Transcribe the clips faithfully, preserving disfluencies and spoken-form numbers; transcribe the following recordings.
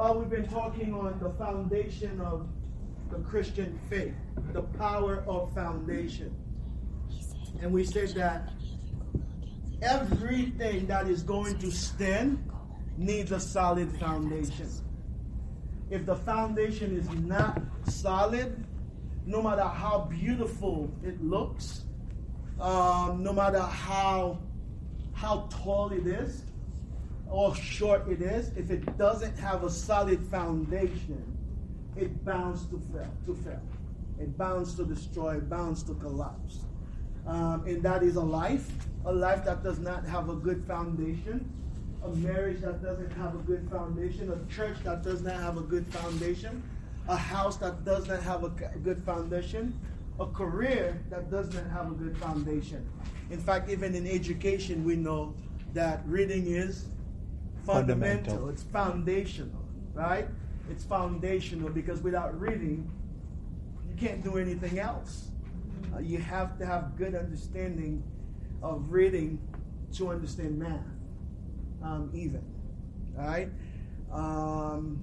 Well, we've been talking on the foundation of the Christian faith, the power of foundation. And we said that everything that is going to stand needs a solid foundation. If the foundation is not solid, no matter how beautiful it looks, um, no matter how how tall it is or short it is, if it doesn't have a solid foundation, it bounds to fail. To fail, it bounds to destroy. It bounds to collapse. Um, and that is a life, a life that does not have a good foundation, a marriage that doesn't have a good foundation, a church that does not have a good foundation, a house that does not have a good foundation, a career that does not have a good foundation. In fact, even in education, we know that reading is fundamental. fundamental. It's foundational, right? It's foundational because without reading, you can't do anything else. Uh, you have to have good understanding of reading to understand math, um, even, right? Um,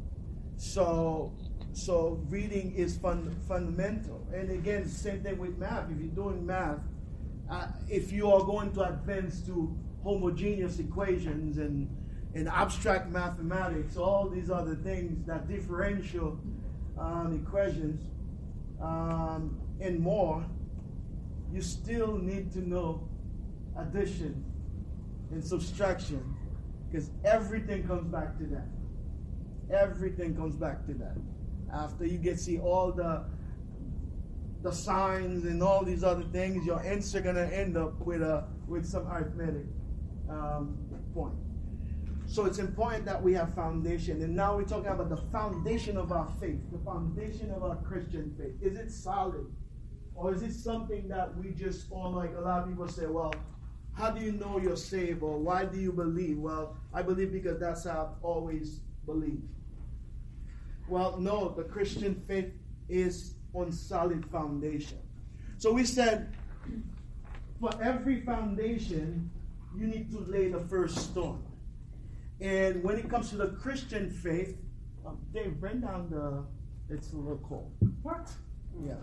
so, so reading is fun, fundamental. And again, same thing with math. If you're doing math, uh, if you are going to advance to homogeneous equations and, and abstract mathematics, all these other things that differential um, equations, um, and more, you still need to know addition and subtraction, because everything comes back to that. Everything comes back to that. After you get see all the the signs and all these other things, your answer gonna end up with a with some arithmetic um, point. So it's important that we have foundation. And now we're talking about the foundation of our faith, the foundation of our Christian faith. Is it solid? Or is it something that we just, or like a lot of people say, well, how do you know you're saved? Or why do you believe? Well, I believe because that's how I've always believed. Well, no, the Christian faith is on solid foundation. So we said, for every foundation, you need to lay the first stone. And when it comes to the Christian faith, um, Dave, bring down the, it's a little cold. What? Yeah.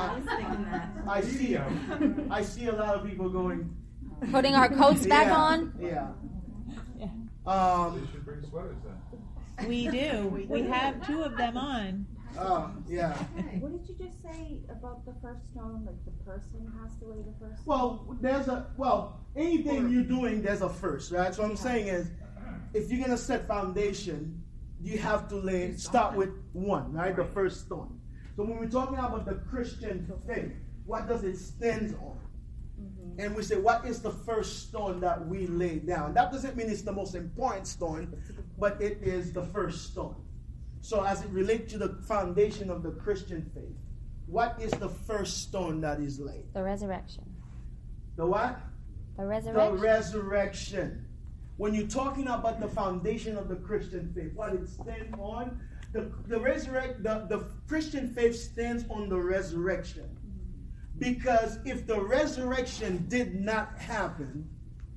I, I see I see a lot of people going. Putting our coats back yeah, on? Yeah. yeah. Um, they should bring sweaters then. We do. We have two of them on. Oh, yeah. What did you just say about the first stone? Like the person has to lay the first stone? Well, there's a, well, anything you're doing, there's a first, right? So what I'm saying is, if you're going to set foundation, you have to lay, start with one, right? The first stone. So when we're talking about the Christian faith, what does it stand on? Mm-hmm. And we say, what is the first stone that we lay down? That doesn't mean it's the most important stone, but it is the first stone. So as it relates to the foundation of the Christian faith, what is the first stone that is laid? The resurrection. The what? The resurrection. The resurrection. When you're talking about the foundation of the Christian faith, what it stands on, the, the resurrect the, the Christian faith stands on the resurrection. Because if the resurrection did not happen,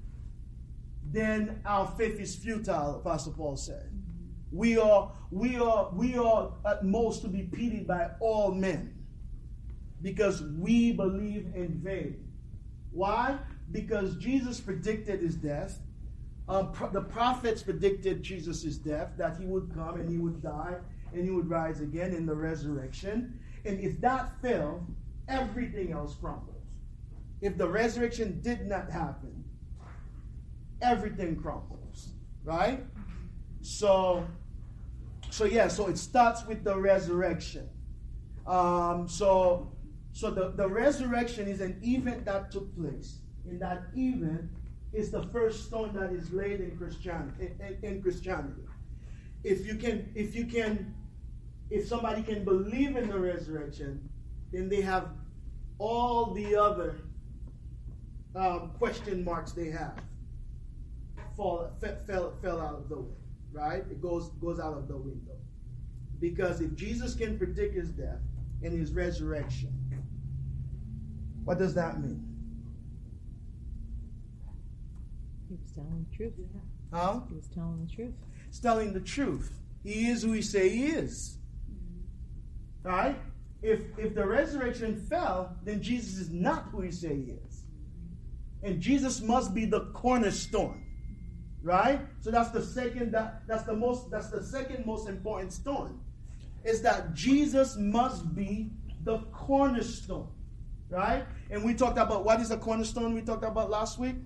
then our faith is futile, Apostle Paul said. We are, we are, we are at most to be pitied by all men. Because we believe in vain. Why? Because Jesus predicted his death. Um, pro- the prophets predicted Jesus' death, that he would come and he would die and he would rise again in the resurrection. And if that failed, everything else crumbles. If the resurrection did not happen, everything crumbles, right? So, so yeah, so it starts with the resurrection. Um, so, so the, the resurrection is an event that took place. In that event, is the first stone that is laid in Christianity. In, in Christianity, if you can, if you can, if somebody can believe in the resurrection, then they have all the other um, question marks they have fall fell fell out of the way. Right? It goes goes out of the window. Because if Jesus can predict his death and his resurrection, what does that mean? He was telling the truth. Huh? He was telling the truth. It's telling the truth. He is who he say he is. Right? If if the resurrection fell, then Jesus is not who he say he is. And Jesus must be the cornerstone. Right? So that's the second that that's the most that's the second most important stone. Is that Jesus must be the cornerstone. Right? And we talked about what is a cornerstone we talked about last week?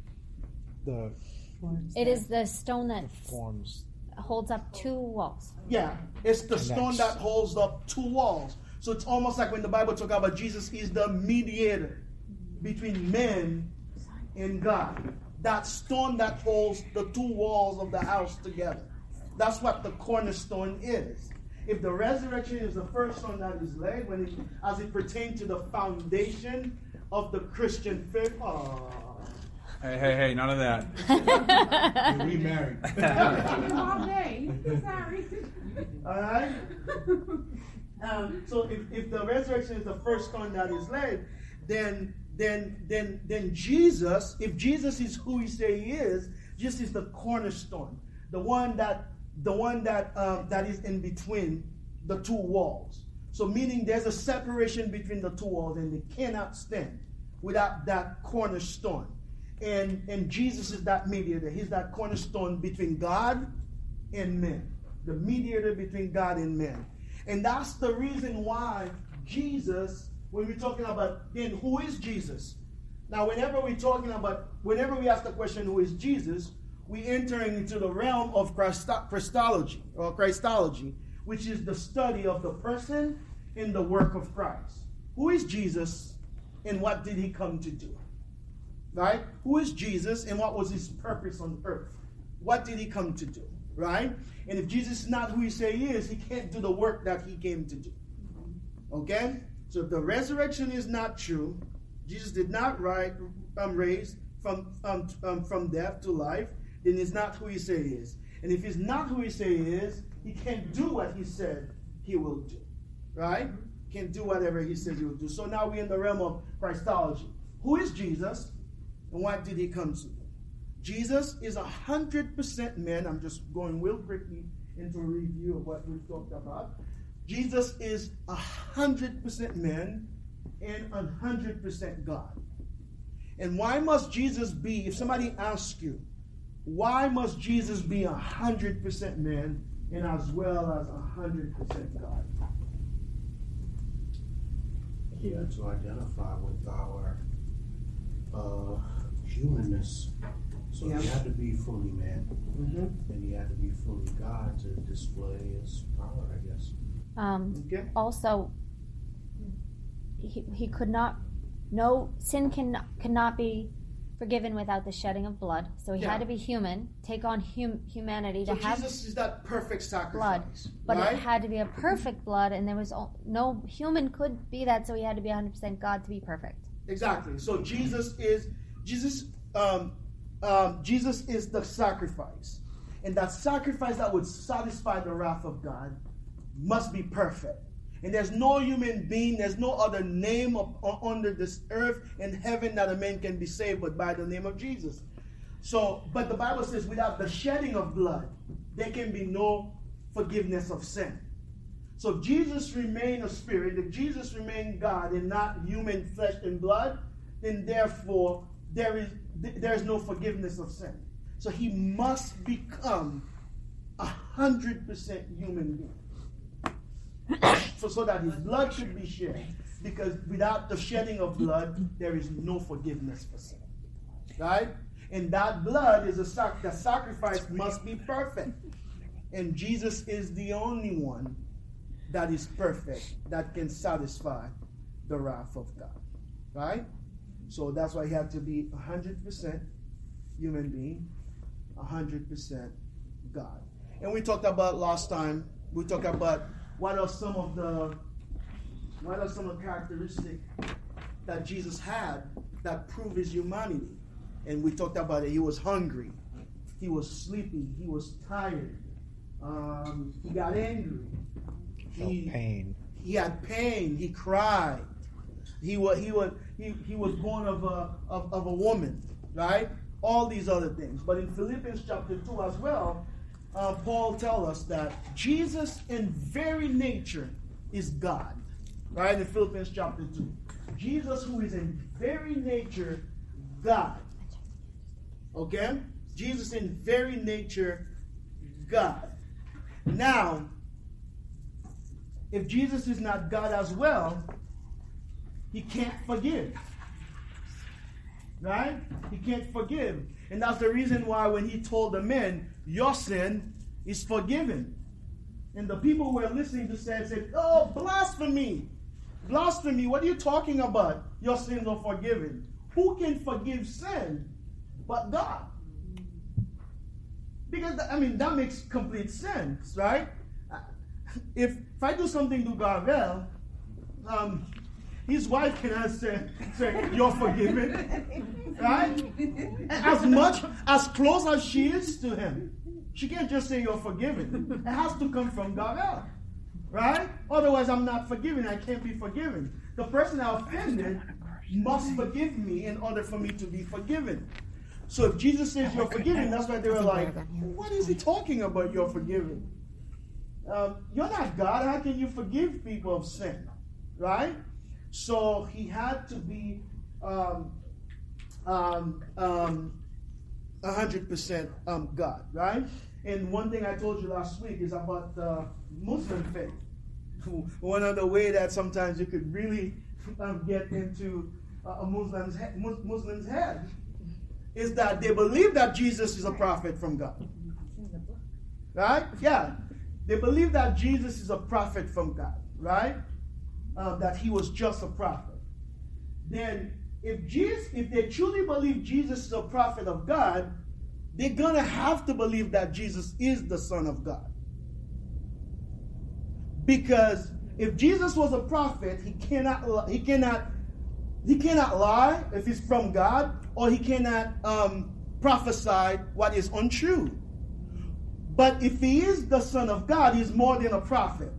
The It is the stone that forms. holds up two walls. Yeah, it's the And stone that's- that holds up two walls. So it's almost like when the Bible talks about Jesus is the mediator between men and God. That stone that holds the two walls of the house together. That's what the cornerstone is. If the resurrection is the first stone that is laid, when it, as it pertains to the foundation of the Christian faith, oh, Hey, hey, hey, none of that. You're remarried. All day. Sorry. all right? Um, so if, if the resurrection is the first stone that is laid, then then then then Jesus, if Jesus is who he say he is, Jesus is the cornerstone, the one that the one that um, that is in between the two walls. So meaning there's a separation between the two walls, and they cannot stand without that cornerstone. And and Jesus is that mediator. He's that cornerstone between God and men, the mediator between God and men. And that's the reason why Jesus, when we're talking about, then who is Jesus? Now, whenever we're talking about, whenever we ask the question, who is Jesus, we're entering into the realm of Christo- Christology, or Christology, which is the study of the person and the work of Christ. Who is Jesus, and what did he come to do? Right? Who is Jesus, and what was his purpose on earth? What did he come to do? Right? And if Jesus is not who he say he is, he can't do the work that he came to do. Okay? So if the resurrection is not true, Jesus did not rise, um, raise from, um, um, from death to life, then he's not who he say he is. And if he's not who he say he is, he can't do what he said he will do. Right? He can't do whatever he says he will do. So now we're in the realm of Christology. Who is Jesus, and what did he come to do? Jesus is a hundred percent man. I'm just going real quickly into a review of what we've talked about. Jesus is a hundred percent man and a hundred percent God. And why must Jesus be, if somebody asks you, why must Jesus be a hundred percent man and as well as a hundred percent God? Yeah, to identify with our uh, humanness. So Yeah. he had to be fully man, Mm-hmm. and he had to be fully God to display his power, I guess. Um, Okay. also, he, he could not, no sin can cannot be forgiven without the shedding of blood. So he Yeah. had to be human, take on hum, humanity So to have Jesus is that perfect sacrifice. blood, but right? it had to be a perfect blood, and there was o- no human could be that. So he had to be one hundred percent God to be perfect. Exactly. So Jesus is Jesus. Um, um, Jesus is the sacrifice, and that sacrifice that would satisfy the wrath of God must be perfect. And there's no human being, there's no other name of, under this earth and heaven that a man can be saved but by the name of Jesus. So, but the Bible says without the shedding of blood, there can be no forgiveness of sin. So if Jesus remained a spirit, if Jesus remained God and not human flesh and blood, then therefore there is there is no forgiveness of sin. So he must become a hundred percent human being. so, so that his blood could be shed. Because without the shedding of blood, there is no forgiveness for sin. Right? And that blood is a sac- the sacrifice must be perfect. And Jesus is the only one that is perfect, that can satisfy the wrath of God. Right? So that's why he had to be one hundred percent human being, one hundred percent God. And we talked about last time, we talked about what are some of the what are some of the characteristics that Jesus had that prove his humanity. And we talked about it. He was hungry. He was sleepy. He was tired. Um, he got angry. Felt He, pain. he had pain. He cried. He was he was he, he was born of a of, of a woman, right? All these other things. But in Philippians chapter two as well, uh, Paul tells us that Jesus in very nature is God. Right? In Philippians chapter two. Jesus who is in very nature God. Okay? Jesus in very nature God. Now, if Jesus is not God as well, he can't forgive. Right? He can't forgive. And that's the reason why when he told the men, your sin is forgiven. And the people who were listening to said, said, oh, blasphemy. Blasphemy. What are you talking about? Your sins are forgiven. Who can forgive sin but God? Because, I mean, that makes complete sense, right? If, if I do something to Garvel, um, his wife cannot say, say, you're forgiven, right? As much, as close as she is to him, she can't just say you're forgiven. It has to come from Garvel, right? Otherwise, I'm not forgiven. I can't be forgiven. The person I offended must forgive me in order for me to be forgiven. So if Jesus says you're forgiven, that's why they were like, what is he talking about, you're forgiven? Um, you're not God. How can you forgive people of sin? Right? So he had to be um, um, um, one hundred percent um, God. Right? And one thing I told you last week is about the Muslim faith. One of the ways that sometimes you could really um, get into a Muslim's, he- Muslim's head is that they believe that Jesus is a prophet from God. Right? Yeah. They believe that Jesus is a prophet from God. Right? Uh, that he was just a prophet. Then, if Jesus, if they truly believe Jesus is a prophet of God, they're going to have to believe that Jesus is the Son of God. Because if Jesus was a prophet, he cannot, he cannot, he cannot lie if he's from God, or he cannot um, prophesy what is untrue. But if he is the Son of God, he's more than a prophet.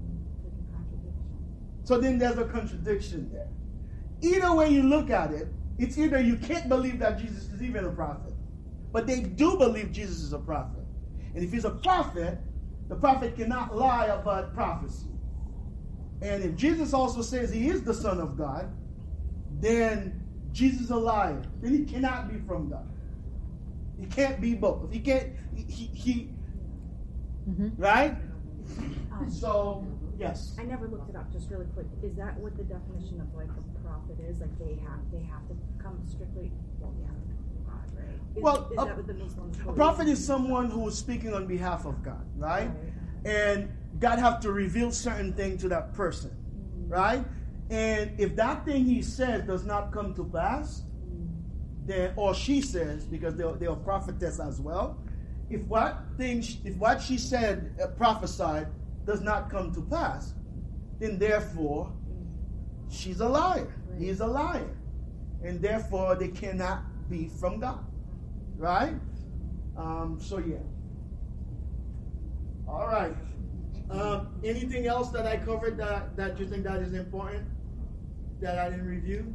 So then there's a contradiction there. Either way you look at it, it's either you can't believe that Jesus is even a prophet, but they do believe Jesus is a prophet. And if he's a prophet, the prophet cannot lie about prophecy. And if Jesus also says he is the Son of God, then Jesus is a liar. Then he cannot be from God. He can't be both. He can't, he, he, he mm-hmm. right? Um, so, yes. I never looked it up, just really quick. Is that what the definition of like a prophet is? Like they have they have to come strictly, well, yeah, God, right? Is, well, is a, that what the Muslims a believe? prophet is someone who is speaking on behalf of God, right? Right. And God have to reveal certain things to that person, mm-hmm. right? And if that thing he says does not come to pass, then, or she says, because they are, they are prophetess as well, if what thing, if what she said, uh, prophesied, does not come to pass, then therefore, she's a liar. Right. He is a liar. And therefore, they cannot be from God. Right? Um, so, yeah. All right. Um, anything else that I covered that, that you think that is important that I didn't review?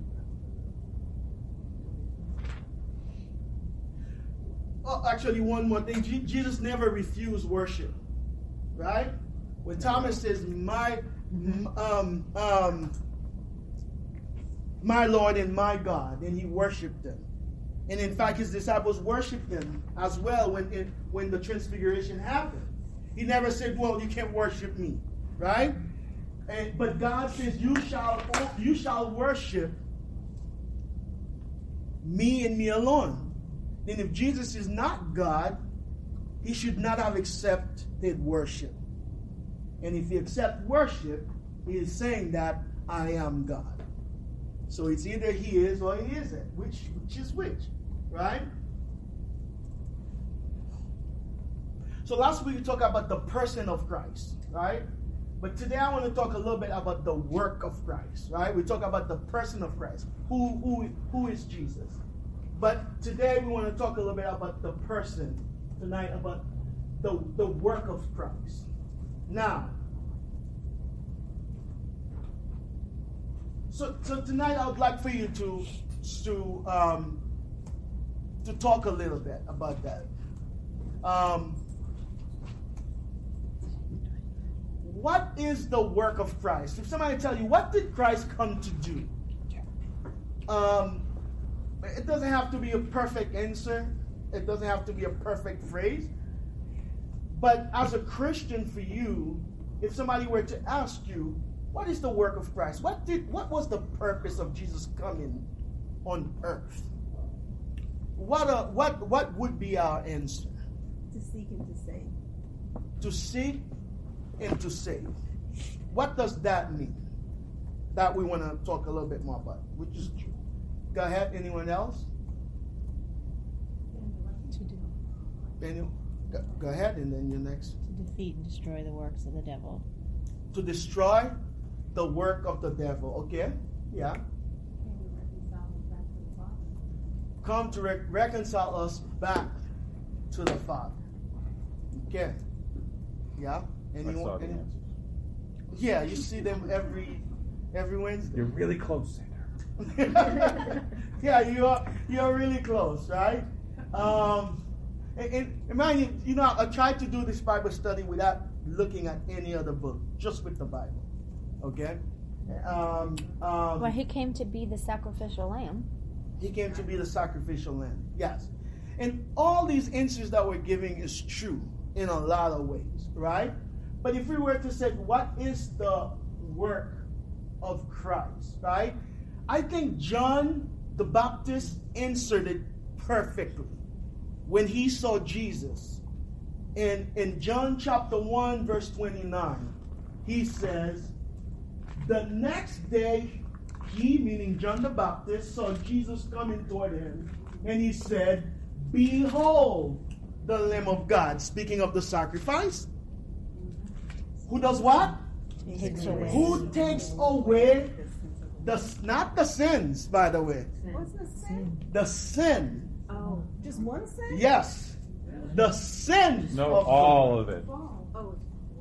Oh, actually, one more thing. Je- Jesus never refused worship. Right? When Thomas says, my, um, um, my Lord and my God, and he worshiped him. And in fact, his disciples worshiped him as well when, it, when the transfiguration happened. He never said, well, you can't worship me. Right? And, but God says, you shall, you shall worship me and me alone. Then if Jesus is not God, he should not have accepted worship. And if he accepts worship, he is saying that I am God. So it's either he is or he isn't. Which, which is which? Right? So last week we talked about the person of Christ. Right? But today I want to talk a little bit about the work of Christ. Right? We talk about the person of Christ. Who, who, who is Jesus? But today we want to talk a little bit about the person tonight, about the, the work of Christ. Now, so so tonight I would like for you to to um, to talk a little bit about that. Um, what is the work of Christ? If somebody tell you, what did Christ come to do? Um, it doesn't have to be a perfect answer. It doesn't have to be a perfect phrase. But as a Christian for you, if somebody were to ask you, what is the work of Christ? What did what was the purpose of Jesus coming on earth? What a, what what would be our answer? To seek and to save. To seek and to save. What does that mean? That we want to talk a little bit more about, which is true. Go ahead. Anyone else? To, de- Daniel, go, go ahead, and then you're next. to defeat and destroy the works of the devil. To destroy the work of the devil. Okay? Yeah. Come to re- reconcile us back to the Father. Okay? Yeah? Anyone? Any, yeah, you see them every every Wednesday. You're really close, Sandra. Yeah, you are you're really close, right? Um, and, and mind you, you know, I tried to do this Bible study without looking at any other book, just with the Bible. Okay? Um, um, Well, he came to be the sacrificial lamb. He came to be the sacrificial lamb. Yes. And all these answers that we're giving is true in a lot of ways, right? But if we were to say, what is the work of Christ, right? I think John the Baptist answered it perfectly when he saw Jesus. In, in John chapter one, verse twenty-nine, he says, the next day, he, meaning John the Baptist, saw Jesus coming toward him, and he said, behold, the Lamb of God. Speaking of the sacrifice, who does what? Takes away. Who takes away the, not the sins, by the way, What's the sin? the sin. Oh, Just one sin? Yes, the sins. No, of all the, of it. oh,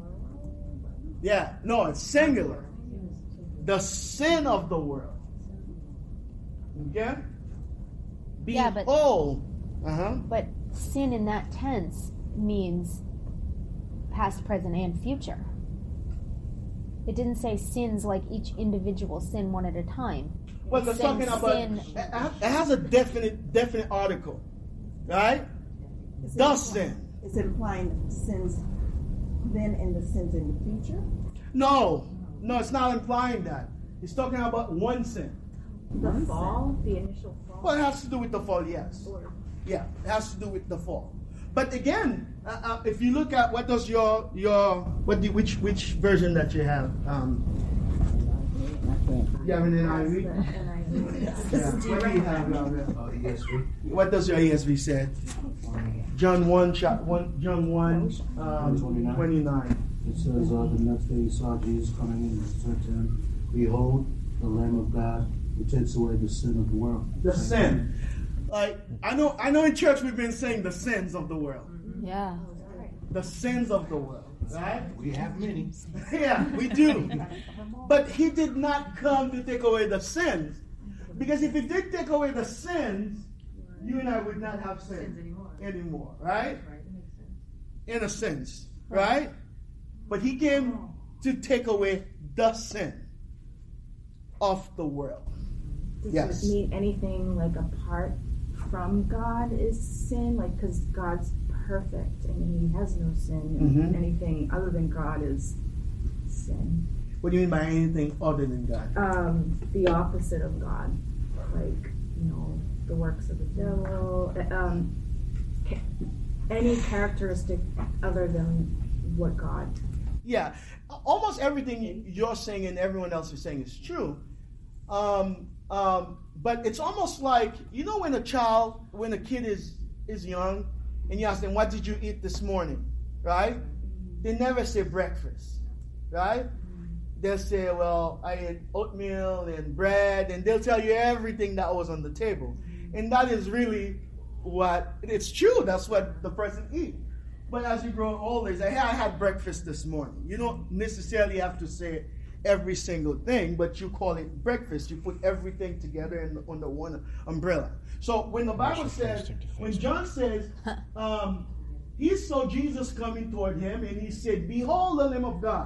Yeah, no, it's singular. The sin of the world. Okay? Yeah, but- Behold. Uh-huh. But sin in that tense means past, present, and future. It didn't say sins like each individual sin one at a time. Well, they're Sin- talking about, sin- it has a definite definite article, right? Is it The implying- sin. Is it implying sins then and the sins in the future? No, no, it's not implying that. It's talking about one sin. the fall, the initial fall. Well, it has to do with the fall, yes. Or- Yeah, it has to do with the fall. But again, uh, uh, if you look at what does your your what do, which which version that you have? Um, you have an N I V? That's the N I V. Yeah. What do you have? uh, Uh, yes, we, What does your E S V say? John one, chap one, John one, um, twenty-nine. twenty-nine. it says, uh, the next day he saw Jesus coming in and said to him, behold, the Lamb of God who takes away the sin of the world. The sin. Like I know, I know. In church we've been saying the sins of the world, Yeah. the sins of the world, right? We have many. Yeah, we do. But he did not come to take away the sins, because if he did take away the sins, you and I would not have sins anymore, right? In a sense, right? But he came to take away the sin of the world. Does Yes. it mean anything like apart from God is sin? Like, because God's perfect and he has no sin. And Mhm. anything other than God is sin. What do you mean by anything other than God? Um, the opposite of God. Like, you know, the works of the devil. uh, Um, ca- any characteristic other than what God. Yeah, almost everything you're saying and everyone else is saying is true. Um, um, but it's almost like, you know, when a child, when a kid is is young, and you ask them, "What did you eat this morning?" Right? They never say breakfast, right? They'll say, "Well, I ate oatmeal and bread," and they'll tell you everything that was on the table, and that is really what it's true. That's what the person eat. But as you grow older, you say, "Hey, I had breakfast this morning." You don't necessarily have to say every single thing, but you call it breakfast. You put everything together in, under one umbrella. So when the Bible says, when John says, um, he saw Jesus coming toward him, and he said, "Behold the Lamb of God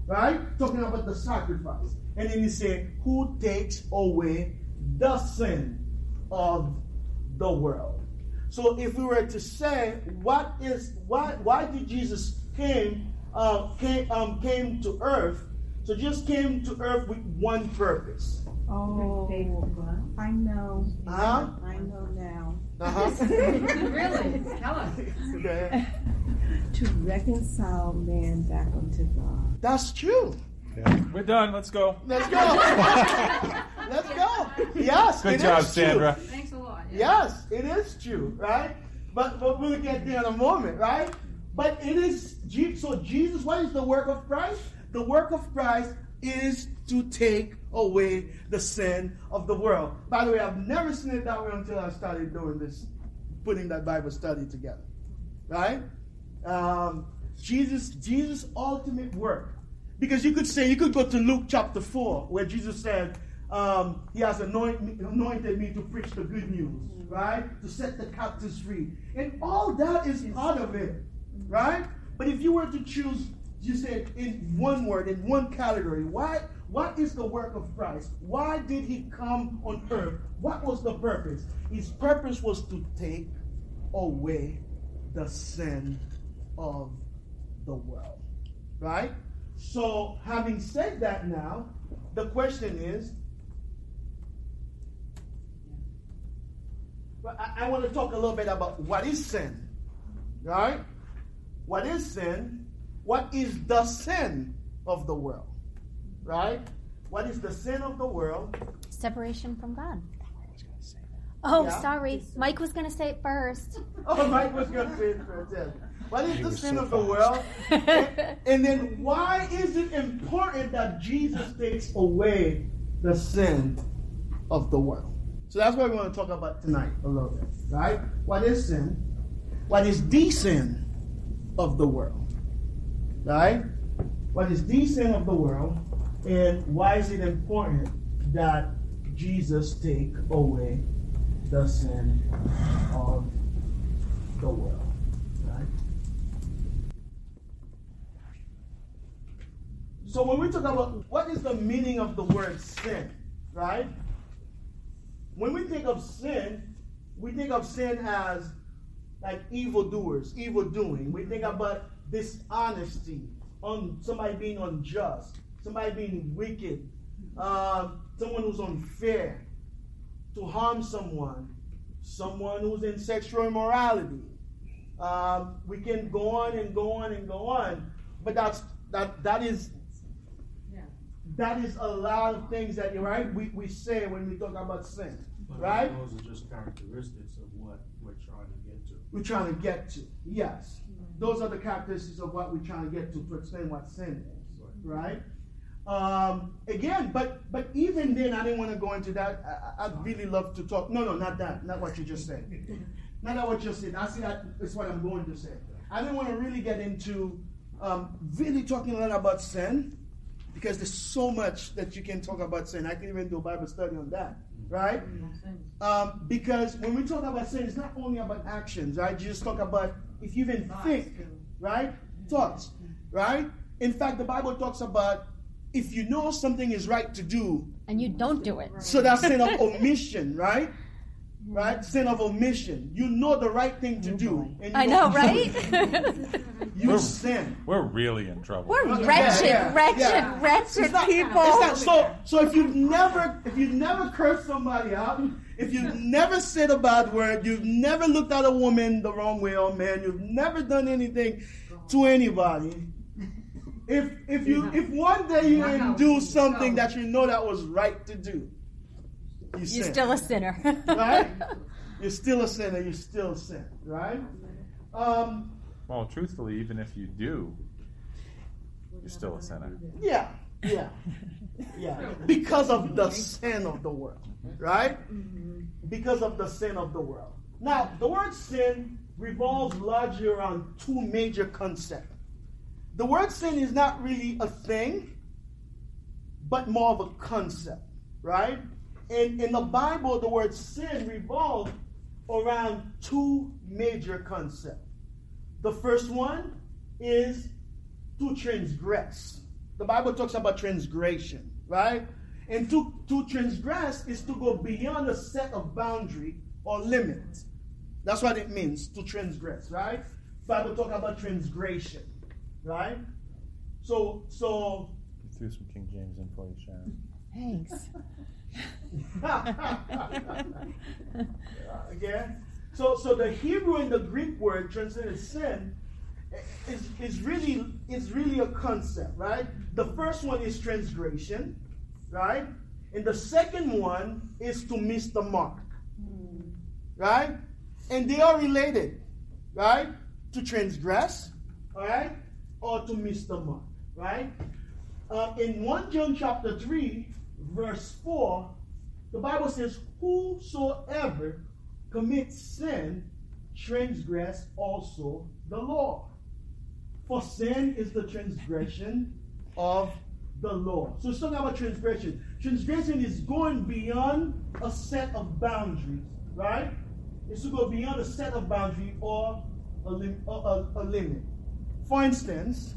right? Talking about the sacrifice. And then he said, who takes away the sin of the world? So if we were to say, what is why why did Jesus came uh, came um, came to earth? So just came to earth with one purpose. Oh, I know. Uh-huh. I know now. Uh-huh. Really? Tell us. Okay. To reconcile man back unto God. That's true. Yeah. We're done. Let's go. Let's go. Let's go. Yes. Good it job, is true. Sandra. Thanks a lot. Yes, it is true, right? But but we'll get there in a moment, right? But it is Je- so Jesus. What is the work of Christ? The work of Christ is to take away the sin of the world. By the way, I've never seen it that way until I started doing this, putting that Bible study together, right? Um, Jesus, Jesus' ultimate work. Because you could say, you could go to Luke chapter four, where Jesus said, um, he has anointed, anointed me to preach the good news, right? To set the captives free. And all that is part of it, right? But if you were to choose, you said in one word, in one category, why? What is the work of Christ? Why did he come on earth? What was the purpose? His purpose was to take away the sin of the world, right? So, having said that now, the question is, well, I, I want to talk a little bit about what is sin, right? What is sin? What is the sin of the world, right? What is the sin of the world? Separation from God. Oh, Yeah. sorry. Mike was going to say it first. Oh, Mike was going to say it first. Yes. What is He the was sin so of the fast. world? and, and then why is it important that Jesus takes away the sin of the world? So that's what we want to talk about tonight a little bit, right? What is sin? What is the sin of the world? Right? What is the sin of the world? And why is it important that Jesus take away the sin of the world? Right? So when we talk about what is the meaning of the word sin, right? When we think of sin, we think of sin as like evildoers, evil doing. We think about dishonesty, on somebody being unjust, somebody being wicked, uh, someone who's unfair, to harm someone, someone who's in sexual immorality. Um, we can go on and go on and go on, but that's that that is that is a lot of things that you're right. We we say when we talk about sin, But right? Those are just characteristics of what we're trying to get to. We're trying to get to. Yes, those are the characteristics of what we're trying to get to to explain what sin is, right? Um, again, but but even then, I didn't want to go into that. I, I'd really love to talk. No, no, not that. Not what you just said. Not that what you just said. I see that is what I'm going to say. I didn't want to really get into um, really talking a lot about sin, because there's so much that you can talk about sin. I can even do a Bible study on that, right? Um, because when we talk about sin, it's not only about actions, right? You just talk about if you even think, right? Thoughts, right? In fact, the Bible talks about if you know something is right to do, And you don't do it. so that's sin of omission, right? Right? Sin of omission. You know the right thing to do. And you I know, don't do right? it. You We're- sin. We're really in trouble. We're Yeah, wretched, yeah, wretched, yeah. wretched It's not- people. It's not, so, so if you've never, if you've never cursed somebody out, if you've never said a bad word, you've never looked at a woman the wrong way or man, you've never done anything to anybody. If if you if one day you didn't do something that you know that was right to do, you You're sin, still a sinner. right? You're still a sinner. You still sin, right? Um, Well, truthfully, even if you do, you're still a sinner. Yeah, yeah, yeah. Because of the sin of the world, right? Because of the sin of the world. Now, the word sin revolves largely around two major concepts. The word sin is not really a thing, but more of a concept, right? In, in the Bible, the word sin revolves around two major concepts. The first one is to transgress, the Bible talks about transgression, right? And to, to transgress is to go beyond a set of boundary or limit. That's what it means, to transgress, right? The Bible talks about transgression, right? So, so... You threw some King James in for you, Sharon. Thanks. Okay? So, so the Hebrew and the Greek word translated sin is, is really is really a concept, right? The first one is transgression, right? And the second one is to miss the mark, right? And they are related, right? To transgress, all right, or to miss the mark, right? Uh, in First John chapter three, verse four, the Bible says, "Whosoever commits sin transgress also the law. For sin is the transgression of the law." So it's talking about transgression. Transgression is going beyond a set of boundaries, right? It's to go beyond a set of boundaries or a, lim- a, a, a limit. For instance,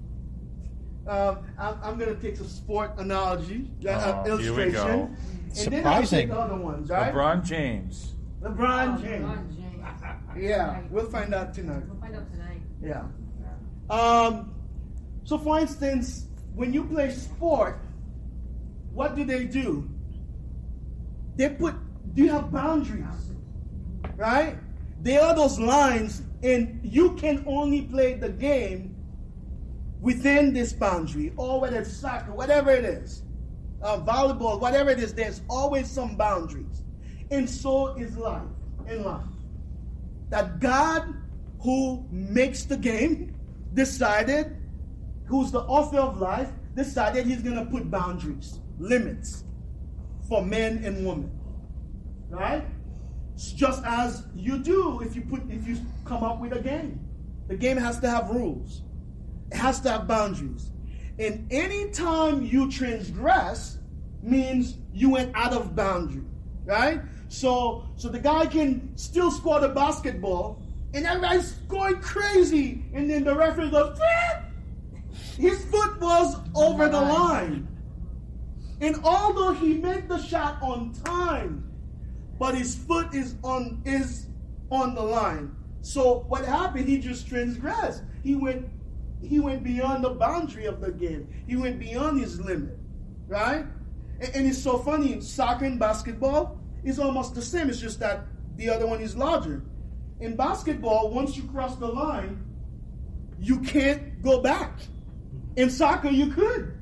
uh, I'm, I'm going to take a sport analogy, uh, Oh, illustration. here we go. And Surprising. then I'll take the other ones, right? LeBron James. LeBron James. LeBron James. Yeah, we'll find out tonight. We'll find out tonight. Yeah. Um, so, for instance, when you play sport, what do they do? They put, do you have boundaries? Right? There are those lines, and you can only play the game within this boundary, or whether it's soccer, whatever it is, uh, volleyball, whatever it is, there's always some boundaries. And so is life, in life. That God, who makes the game, decided, who's the author of life, decided he's going to put boundaries, limits for men and women. Right? Just as you do if you put if you come up with a game. The game has to have rules. It has to have boundaries. And any time you transgress means you went out of boundary. Right? So so the guy can still score the basketball and everybody's going crazy. And then the referee goes, "Ah!" His foot was over the line. And although he made the shot on time, but his foot is on is on the line. So what happened? He just transgressed. He went he went beyond the boundary of the game. He went beyond his limit. Right? And, and it's so funny, soccer and basketball is almost the same. It's just that the other one is larger. In basketball, once you cross the line, you can't go back. In soccer, you could.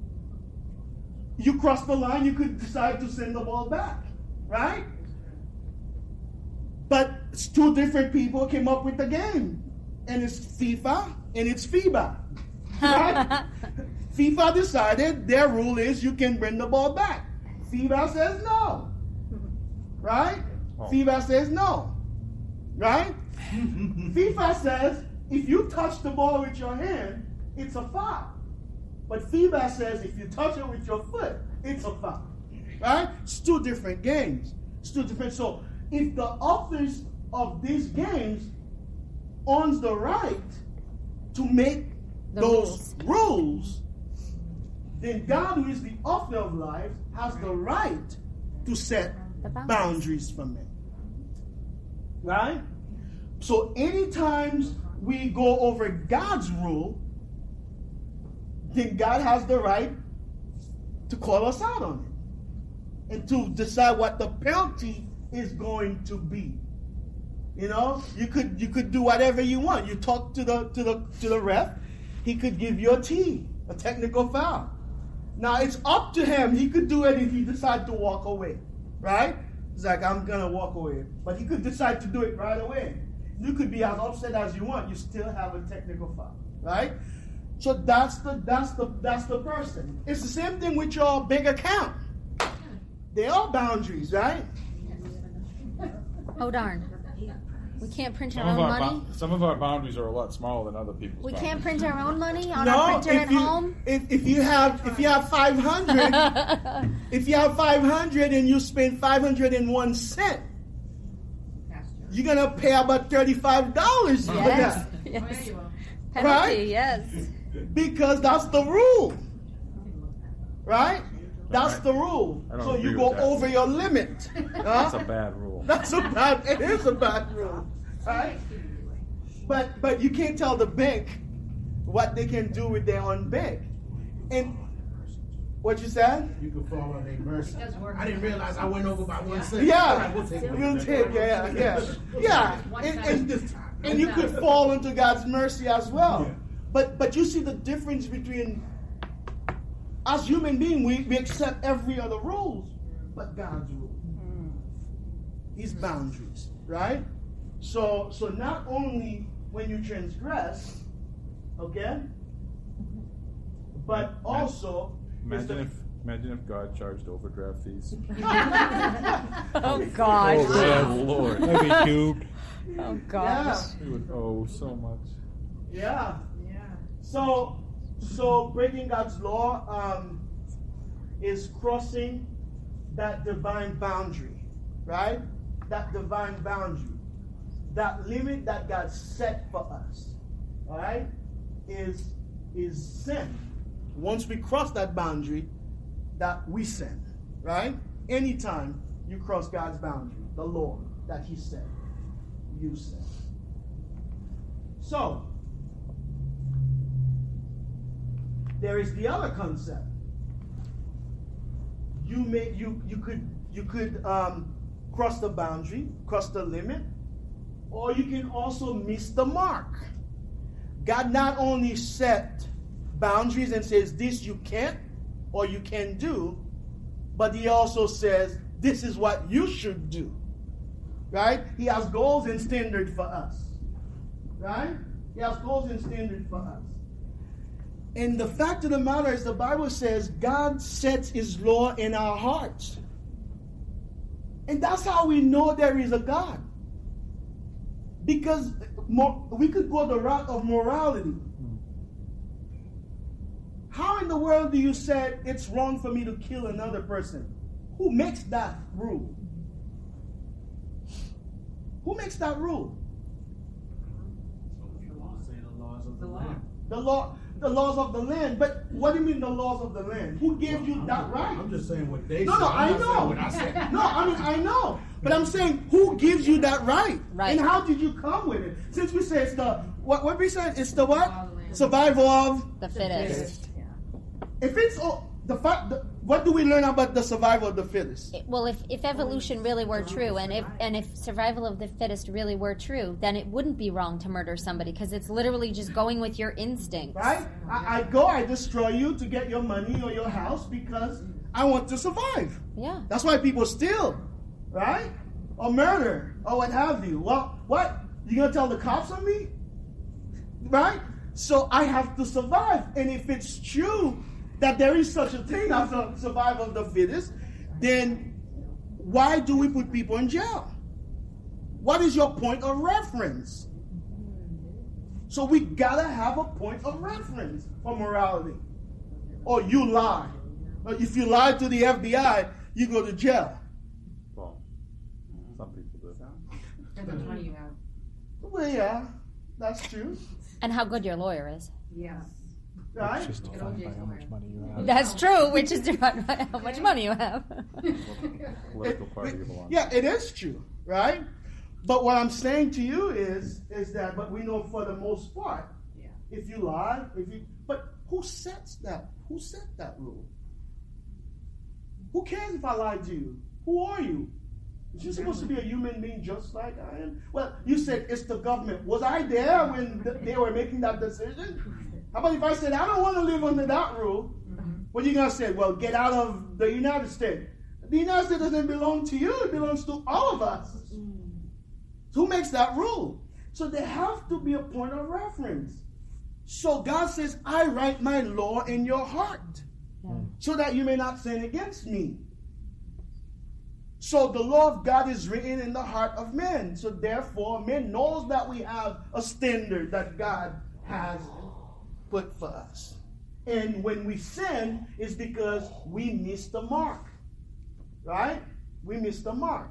You cross the line, you could decide to send the ball back. Right? But two different people came up with the game. And it's FIFA and it's FIBA. Right? FIFA decided their rule is you can bring the ball back. FIBA says no. Right? Oh. FIBA says no. Right? FIFA says if you touch the ball with your hand, it's a foul. But FIBA says if you touch it with your foot, it's a foul. Right? It's two different games. It's two different. So if the authors of these games owns the right to make The those rules, then God, who is the author of life, has the right to set The boundaries. boundaries for men. Right? So anytime we go over God's rule, then God has the right to call us out on it and to decide what the penalty is going to be. You know, you could you could do whatever you want. You talk to the to the to the ref, he could give you a T, a technical foul. Now it's up to him. He could do it if he decides to walk away, right? It's like, I'm gonna walk away, but he could decide to do it right away. You could be as upset as you want. You still have a technical foul, right? So that's the that's the that's the person. It's the same thing with your bank account. There are boundaries, right? Oh darn. We can't print our Some of own our, money. bo- some of our boundaries are a lot smaller than other people's. We boundaries. can't print our own money on No, our printer if at you, home. If, if you have if you have five hundred, if you have five hundred and you spend five hundred and one cent, you're gonna pay about thirty-five dollars for Yes. that Yes. you will. Penalty, Right? yes. because that's the rule. right? That's I- the rule. I don't So you agree go with that. over your limit. Huh? That's a bad rule. That's a bad. It is a bad rule, right? But but you can't tell the bank what they can do with their own bank. And what you said? You can fall on their mercy. I didn't realize I went over by one cent. Yeah, All right, we'll take it. we'll take yeah yeah yeah. And, and, This time. and you could fall into God's mercy as well. Yeah. But but you see the difference between us human beings. We, we accept every other rules, but God's rule, His boundaries, right? So so not only when you transgress, okay, but also it's Imagine the- if imagine if God charged overdraft fees. Oh gosh. Oh Lord. That'd be cute. Oh yeah. gosh. We would owe so much. Yeah. Yeah. So, so breaking God's law um, is crossing that divine boundary, right? That divine boundary, that limit that God set for us, all right, is is sin. Once we cross that boundary, that we sin, right? Anytime you cross God's boundary, the law that He set, you sin. So, there is the other concept. You may you you could you could um, cross the boundary, cross the limit, or you can also miss the mark. God not only set boundaries and says this you can't or you can do, but He also says this is what you should do. Right? He has goals and standards for us. Right? He has goals and standards for us. And the fact of the matter is, the Bible says God sets His law in our hearts. And that's how we know there is a God. Because more, we could go the route of morality. How in the world do you say it's wrong for me to kill another person? Who makes that rule? Who makes that rule? Say the laws of the land. The law, the laws of the land. But what do you mean the laws of the land? Who gave you that right? I'm just saying what they No, said. no, I'm I not saying know. what I said. No, I mean I know. But I'm saying, who gives you that right? Right. And how did you come with it? Since we say it's the what? What we said? It's the what? Survival of. The fittest. If it's oh, the fact, the, what do we learn about the survival of the fittest? It- Well, if, if evolution really were true, and if and if survival of the fittest really were true, then it wouldn't be wrong to murder somebody because it's literally just going with your instincts. Right? I, I go, I destroy you to get your money or your house because I want to survive. Yeah. That's why people steal, right? Or murder, or what have you. Well, what? You gonna tell the cops on me? Right? So I have to survive. And if it's true that there is such a thing as a survival of the fittest, then why do we put people in jail? What is your point of reference? So we gotta have a point of reference for morality. Or you lie. Or if you lie to the F B I, you go to jail. Well, some people do. How much money you have? Well, yeah, that's true. And how good your lawyer is. Yes. Right? Just defined by how much money you have. That's true, which is defined by how much money you have. Political party you belong to. Yeah, it is true, right? But what I'm saying to you is, is that, but we know for the most part, Yeah. if you lie, if you, but who sets that? Who set that rule? Who cares if I lied to you? Who are you? Is you supposed to be a human being just like I am? Well, you said it's the government. Was I there when th- they were making that decision? How about if I said, I don't want to live under that rule? What are you going to say? Well, get out of the United States. The United States doesn't belong to you. It belongs to all of us. So who makes that rule? So there have to be a point of reference. So God says, I write my law in your heart so that you may not sin against me. So the law of God is written in the heart of men. So therefore, man knows that we have a standard that God has put for us. And when we sin, it's because we miss the mark. Right? We miss the mark.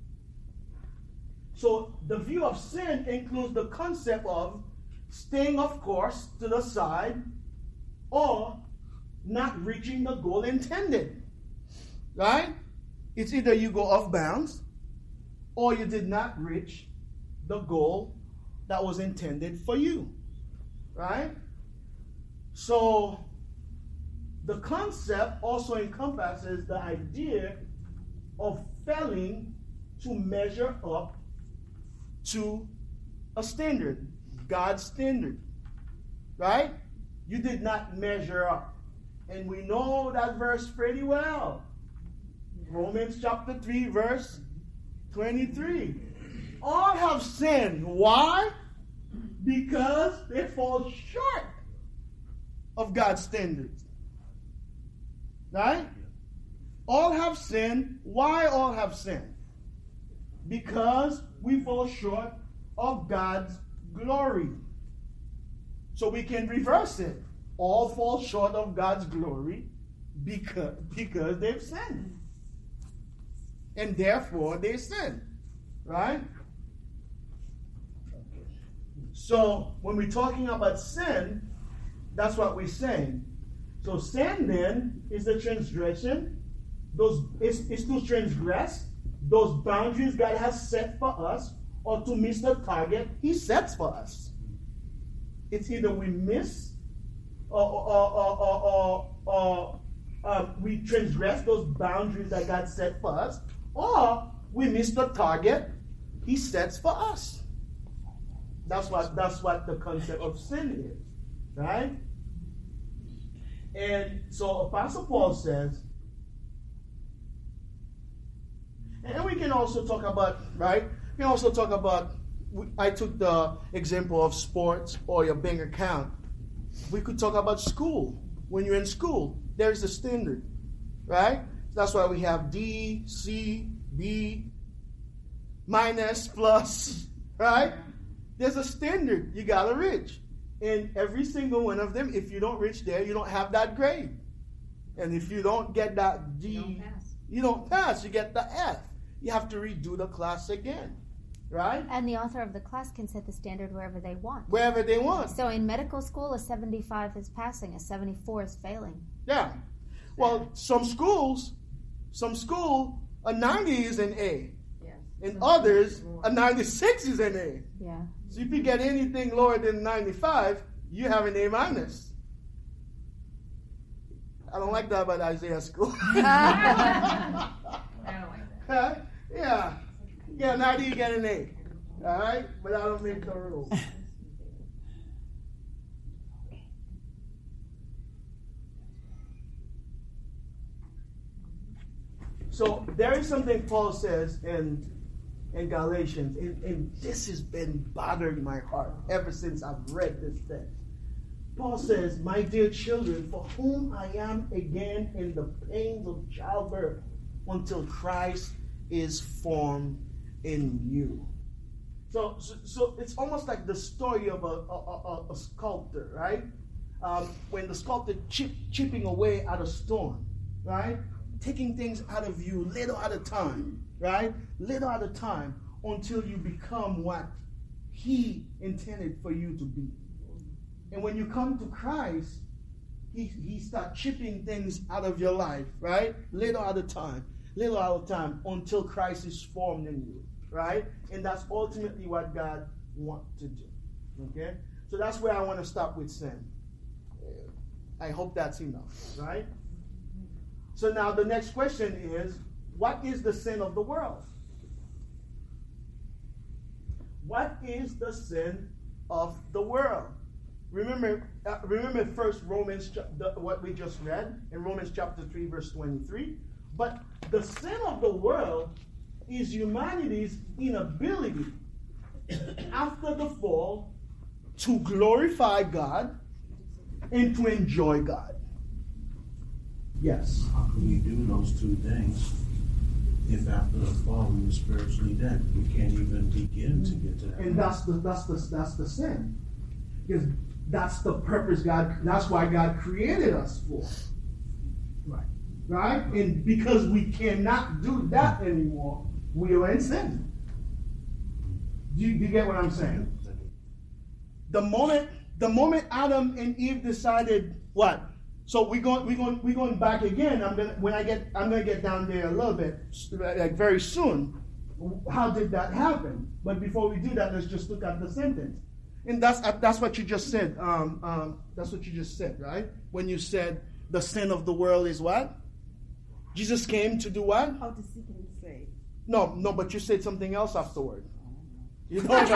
So the view of sin includes the concept of staying, of course, to the side or not reaching the goal intended. Right? It's either you go off bounds or you did not reach the goal that was intended for you. Right? So the concept also encompasses the idea of failing to measure up to a standard, God's standard. Right? You did not measure up. And we know that verse pretty well. Romans chapter three, verse twenty-three. All have sinned. Why? Because they fall short of God's standards. Right? All have sinned. Why all have sinned? Because we fall short of God's glory. So we can reverse it. All fall short of God's glory because, because they've sinned. And therefore they sin. Right? So when we're talking about sin, that's what we're saying. So sin then is the transgression. Those is, is to transgress those boundaries God has set for us, or to miss the target He sets for us. It's either we miss or, or, or, or, or, or uh, we transgress those boundaries that God set for us, or we miss the target He sets for us. That's what that's what the concept of sin is, right? And so Apostle Paul says, and we can also talk about, right? We can also talk about, I took the example of sports or your bank account. We could talk about school. When you're in school, there's a standard, right? That's why we have D, C, B, minus, plus, right? There's a standard you gotta reach. And every single one of them, if you don't reach there, you don't have that grade. And if you don't get that D, you don't pass. You don't pass, you get the F. You have to redo the class again, right? And the author of the class can set the standard wherever they want. Wherever they want. So in medical school, a seventy-five is passing, a seventy-four is failing. Yeah. Well, some schools, some school, a ninety is an A. Yes. And others, a ninety-six is an A. Yeah. So if you get anything lower than ninety-five, you have an A minus. I don't like that about Isaiah School. I don't like that. Huh? Yeah. Yeah, ninety you get an A. All right? But I don't make the rules. So there is something Paul says in, in Galatians, and, and this has been bothering my heart ever since I've read this text. Paul says, "My dear children, for whom I am again in the pains of childbirth, until Christ is formed in you." So, so, so it's almost like the story of a, a, a, a sculptor, right? Um, when the sculptor chip, chipping away at a stone, right? Taking things out of you little at a time, right? Little at a time until you become what He intended for you to be. And when you come to Christ, He, he starts chipping things out of your life, right? Little at a time, little at a time until Christ is formed in you, right? And that's ultimately what God wants to do, okay? So that's where I want to stop with sin. I hope that's enough, right? So now the next question is, what is the sin of the world? What is the sin of the world? Remember, uh, remember first Romans, the, what we just read in Romans chapter three, verse twenty-three. But the sin of the world is humanity's inability after the fall to glorify God and to enjoy God. Yes. How can we do those two things if after the fall we were spiritually dead? We can't even begin to get to that. And that's the that's the that's the sin. Because that's the purpose God, that's why God created us for. Right. Right? And because we cannot do that anymore, we are in sin. Do you, do you get what I'm saying? The moment, the moment Adam and Eve decided what? So we going we going we going back again. I'm gonna when I get I'm gonna get down there a little bit, like very soon. How did that happen? But before we do that, let's just look at the sentence. And that's that's what you just said. Um, um, that's what you just said, right? When you said the sin of the world is what? Jesus came to do what? How to seek and be saved. No, no, but you said something else afterward. You know what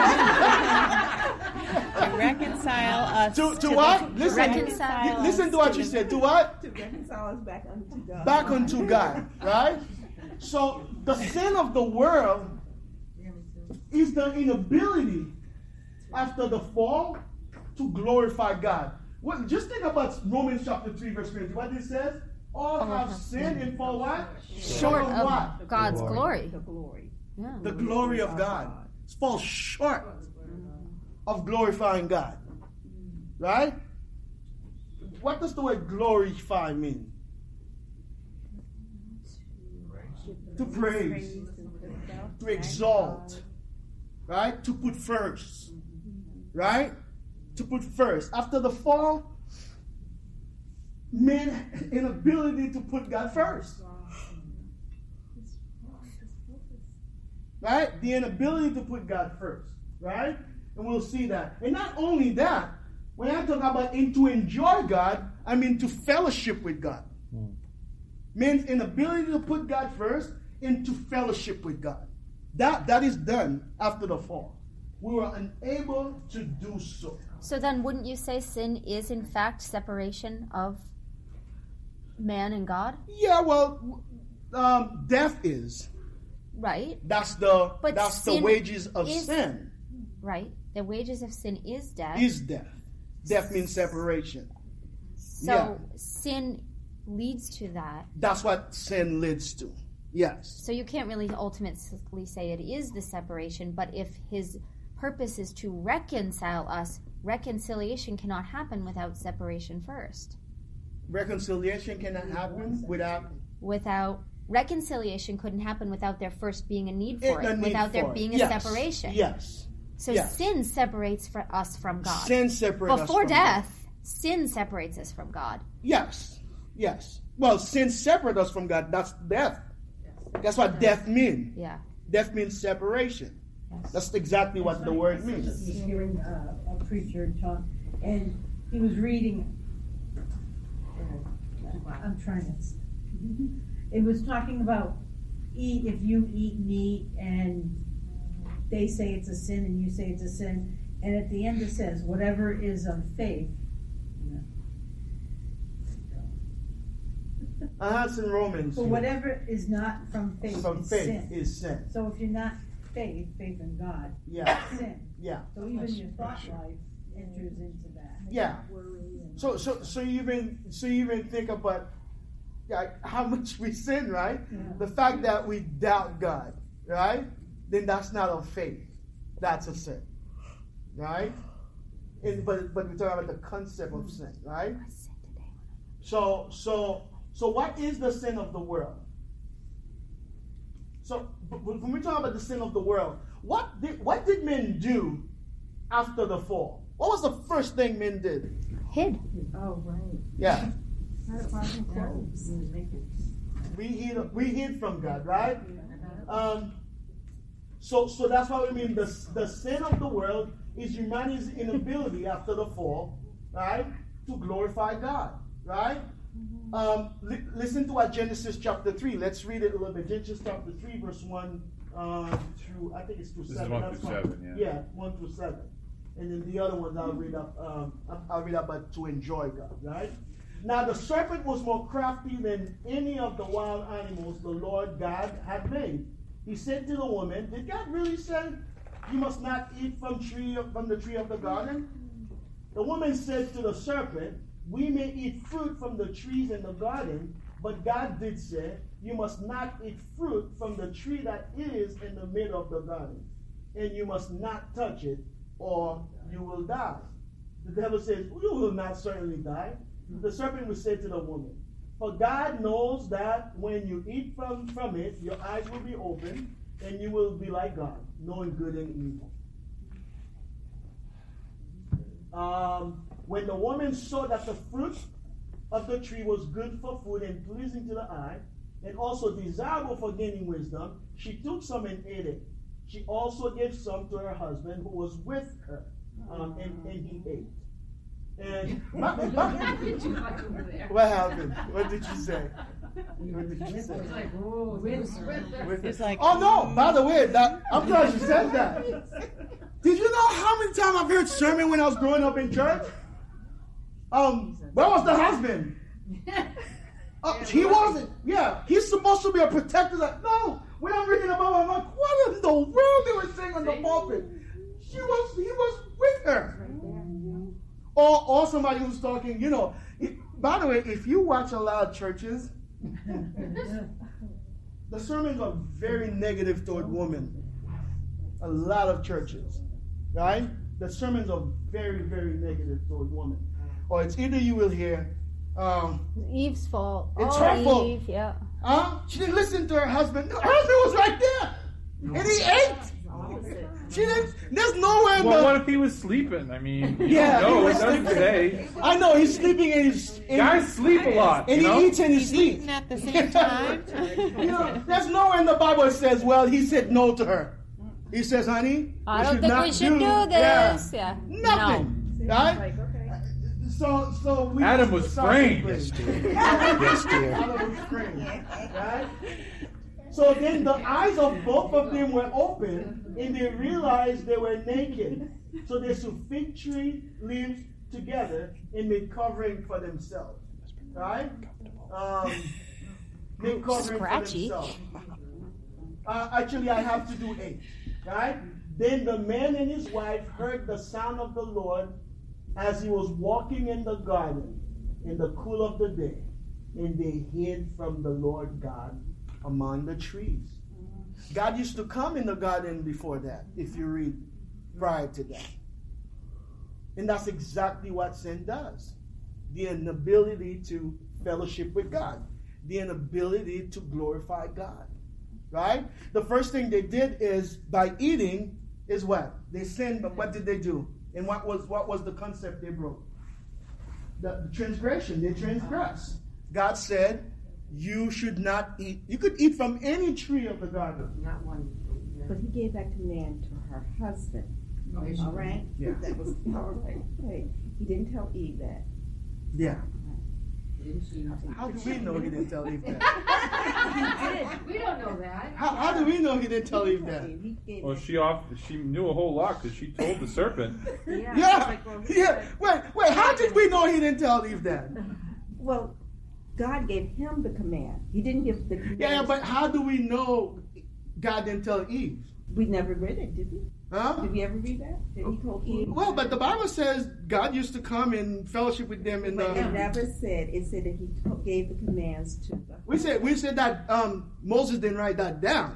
I To reconcile us. To, to the- what? Listen, reconcile listen us to what to you the- said. To what? To reconcile us back unto God. Back unto God, right? So the sin of the world is the inability after the fall to glorify God. Well, just think about Romans chapter three, verse twenty. What it says? All have sinned and fall what? Short of of what? God's Glory. glory. The glory. Yeah. The glory of God. It falls short of glorifying God. Right? What does the word glorify mean? To praise. To exalt. Right? To put first. Right? To put first. After the fall, men inability to put God first. Right? The inability to put God first. Right? And we'll see that. And not only that, when I talk about in to enjoy God, I mean to fellowship with God. Mm. Men's inability to put God first and to fellowship with God. That that is done after the fall. We were unable to do so. So then, wouldn't you say sin is in fact separation of man and God? Yeah, well, um, death is. Right. That's the But that's the sin wages of is- sin. Right. The wages of sin is death. Is death. Death means separation. so yeah. sin leads to that. That's what sin leads to. Yes. So you can't really ultimately say it is the separation, but if his purpose is to reconcile us, reconciliation cannot happen without separation first. Reconciliation cannot happen without Without reconciliation couldn't happen without there first being a need for a it, need without there for it. being a Yes. separation. Yes. So Yes. sin separates fr- us from God. Sin separates us Before from death, God. sin separates us from God. Yes. Yes. Well, sin separates us from God. That's death. That's what death means. Yeah. Death means separation. Yes. That's exactly what the word I means. was hearing uh, a preacher talk, and he was reading. Uh, I'm trying to. It was talking about eat if you eat meat and they say it's a sin and you say it's a sin, and at the end it says whatever is of faith. Uh, it's in Romans. So whatever is not from faith From is faith sin. is sin. So if you're not faith, faith in God, Yeah. it's sin. Yeah. So even your thought life enters into that. Yeah. So so so you even so you even think about like how much we sin, right? Yeah. The fact that we doubt God, right? Then that's not of faith. That's a sin. Right? And, but but we're talking about the concept of sin, right? So so so what is the sin of the world? So but when we talk about the sin of the world, what did what did men do after the fall? What was the first thing men did? Hid. Oh, right. Yeah. Clothes. We hid we hid from God, right? Um so so that's what we mean. The, the sin of the world is humanity's inability after the fall, right? To glorify God, right? Um, li- listen to what Genesis chapter three. Let's read it a little bit. Genesis chapter three, verse one uh, through I think it's through This is seven. one That's through fine. seven, yeah. Yeah, one through seven. And then the other ones I'll read up. Um, I'll- I'll read up about to enjoy God, right? Now the serpent was more crafty than any of the wild animals the Lord God had made. He said to the woman, "Did God really say you must not eat from tree of, from the tree of the garden?" The woman said to the serpent, "We may eat fruit from the trees in the garden, but God did say, you must not eat fruit from the tree that is in the middle of the garden, and you must not touch it, or you will die." The devil says, "You will not certainly die." The serpent will say to the woman, "For God knows that when you eat from, from it, your eyes will be opened, and you will be like God, knowing good and evil." Um, when the woman saw that the fruit of the tree was good for food and pleasing to the eye, and also desirable for gaining wisdom. She took some and ate it. She also gave some to her husband who was with her, um, and, and he ate. And my, my, what happened? What did you say? What did you say? It's like, oh, With it's her. like, Oh no! By the way, that I'm glad you said that. Did you know how many times I've heard sermon when I was growing up in church? Um, where was the husband? Uh, he wasn't. Yeah, he's supposed to be a protector. Like, no. When I'm reading about it, I'm like, what in the world they were saying on the pulpit? She was. He was with her. Or, or somebody who's talking. You know. It, by the way, if you watch a lot of churches, the sermons are very negative toward women. A lot of churches, right? The sermons are very, very negative toward women. Or it's either you will hear, um, Eve's fault. It's oh, her fault. Eve, yeah. Huh? She didn't listen to her husband. Her husband was right there, and he ate. She didn't. There's nowhere in Well, the. what if he was sleeping? I mean, Yeah, no, he it was doesn't sleeping. say. I know he's sleeping and he's and, Guys sleep a lot, and you he know? eats in his sleep. eating at the same time. You know, there's nowhere in the Bible that says, "Well, he said no to her." He says, "Honey, I we don't should think not we should do, Yeah. this. Yeah. Nothing, It's right? like, okay. So, so we Adam was framed. Yes, dear. Yes, dear. Adam was framed, right? So then the eyes of both of them were open, and they realized they were naked. So they sewed fig tree leaves together and made covering for themselves, right? Um, made covering Scratchy. for themselves. Uh, actually, I have to do eight, right? Then the man and his wife heard the sound of the Lord as he was walking in the garden in the cool of the day, and they hid from the Lord God among the trees. God used to come in the garden before that, if you read prior to that. And that's exactly what sin does. The inability to fellowship with God. The inability to glorify God. Right? The first thing they did is, by eating, is what? They sinned, but what did they do? And what was what was the concept they broke? The, the transgression. They transgressed. God said, you should not eat. You could eat from any tree of the garden. Not one. But he gave that command to her husband. All right? Yeah. That was all right. Right. He didn't tell Eve that. Yeah. Didn't she? How do we know he didn't tell Eve that? He did. We don't know that. How, how do we know he didn't tell Eve that? He gave Well, that- she off. She knew a whole lot because she told the serpent. Yeah. Yeah. it's like, well, he Yeah. said- Wait, wait. How did we know he didn't tell Eve that? Well, God gave him the command. He didn't give the command. Yeah, but how do we know God didn't tell Eve? We never read it, did we? Huh? Did we ever read that? Did he told Eve? Well, but the Bible says God used to come and fellowship with them in But it the. never said. It said that he to- gave the commands to the. We said we said that um, Moses didn't write that down.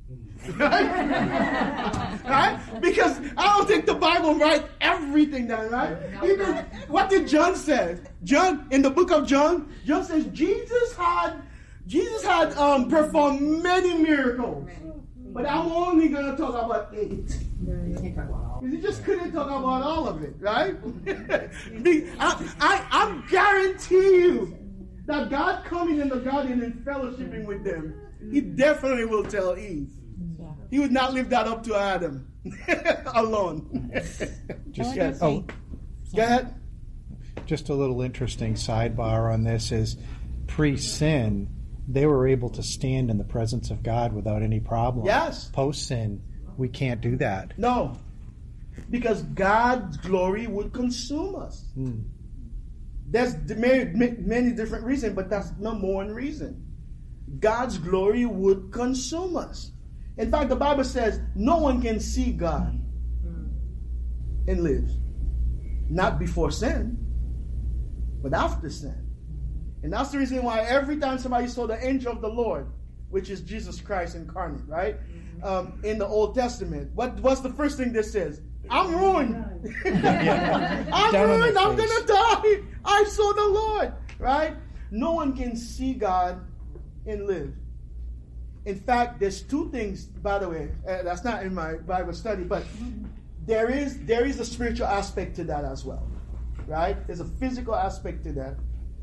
Right? Right? Because I don't think the Bible write everything down, right? Even what did John say? John in the book of John, John says Jesus had Jesus had um, performed many miracles, but I'm only gonna talk about eight. Because he just couldn't talk about all of it, right? Be- I, I, I guarantee you that God coming in the garden and fellowshipping with them, he definitely will tell Eve. He would not leave that up to Adam alone. Just, Yes. oh, Go ahead. just a little interesting sidebar on this is pre-sin, they were able to stand in the presence of God without any problem. Yes. Post-sin, we can't do that. No. Because God's glory would consume us. Hmm. There's d- many, many different reasons, but that's number one reason. God's glory would consume us. In fact, the Bible says no one can see God and live. Not before sin, but after sin. And that's the reason why every time somebody saw the angel of the Lord, which is Jesus Christ incarnate, right? Um, in the Old Testament, what, what's the first thing that says? I'm ruined. I'm Down on ruined. their I'm face. going to die. I saw the Lord, right? No one can see God and live. In fact, there's two things, by the way, uh, that's not in my Bible study, but there is there is a spiritual aspect to that as well, right? There's a physical aspect to that.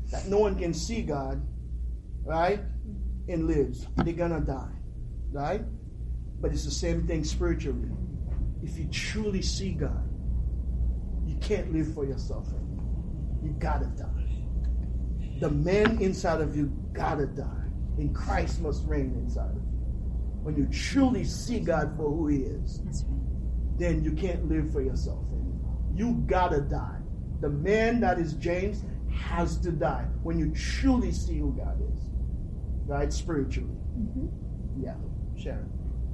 that no one can see God, right, and lives. They're gonna die, right? But it's the same thing spiritually. If you truly see God, you can't live for yourself anymore. You gotta die. The man inside of you gotta die, and Christ must reign inside of you. When you truly see God for who He is, That's right. then you can't live for yourself anymore. You gotta die. The man that is James has to die when you truly see who God is, right? Spiritually. Mm-hmm. Yeah, Sharon.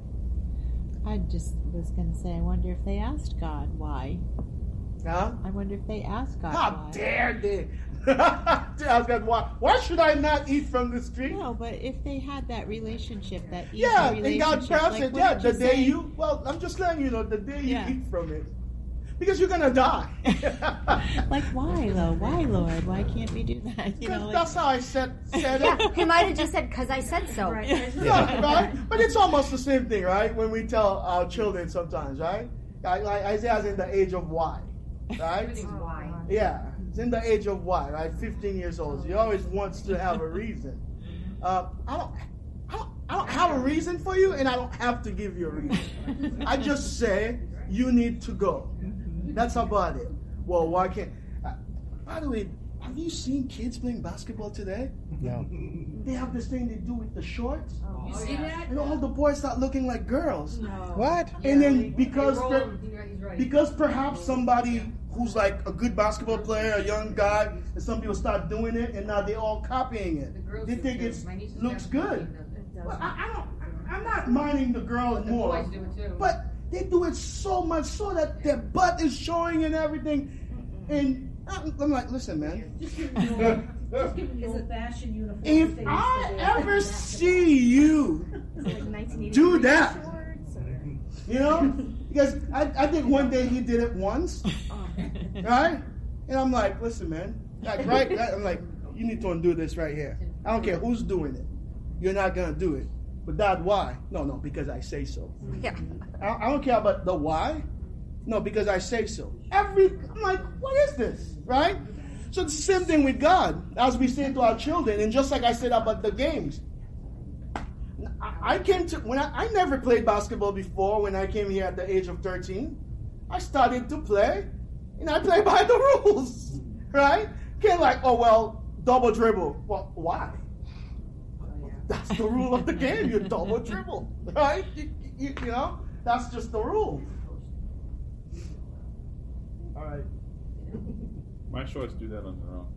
I just was going to say, I wonder if they asked God why. Huh? I wonder if they asked God How why. dare they? Ask God, why? Why should I not eat from this tree? No, but if they had that relationship, that easy Yeah, relationship, and God perhaps like, said, yeah, wouldn't the you day say- you, well, I'm just letting you know, the day you Yeah. eat from it, because you're gonna die. Like, why though? Why, Lord? Why can't we do that? You know, like, That's how I said, said it. Yeah, he might have just said, because I said so. Right. Yeah, right? But it's almost the same thing, right? When we tell our children sometimes, right? Like, like Isaiah's in the age of why, right? Why? Yeah, it's in the age of why, right? fifteen years old. He always wants to have a reason. Uh, I don't, I don't, I don't have a reason for you, and I don't have to give you a reason. I just say you need to go. That's about it. Well, why can't? Uh, by the way, have you seen kids playing basketball today? No. They have this thing they do with the shorts, Oh, You see that? and all the boys start looking like girls. What? And then because Roll per- him. He's right, he's right. because perhaps somebody who's like a good basketball player, a young guy, and some people start doing it, and now they're all copying The it. girls They do think too. it My niece is looks just- good. she does it. Well, I, I don't. I'm not minding the girls The more, boys do it too. but they do it so much so that their butt is showing and everything. And I'm, I'm like, listen, man. Just give me the old, just give me the old fashioned uniform. If they used I to do. ever see you Like nineteen do that, shorts or- you know, because I, I think one day he did it once, right? And I'm like, listen, man, like, right? I'm like, you need to undo this right here. I don't care who's doing it. You're not gonna do it. But Dad, why? No, no, because I say so. Yeah. I, I don't care about the why. No, because I say so. Every I'm like, what is this, right? So it's the same thing with God, as we say to our children, and just like I said about the games. I, I came to when I, I never played basketball before. When I came here at the age of thirteen, I started to play, and I play by the rules, right? Can't like, oh well, double dribble. Well, why? That's the rule of the game. You double dribble, right? You, you, you know, that's just the rule. All right. My shorts do that on their own.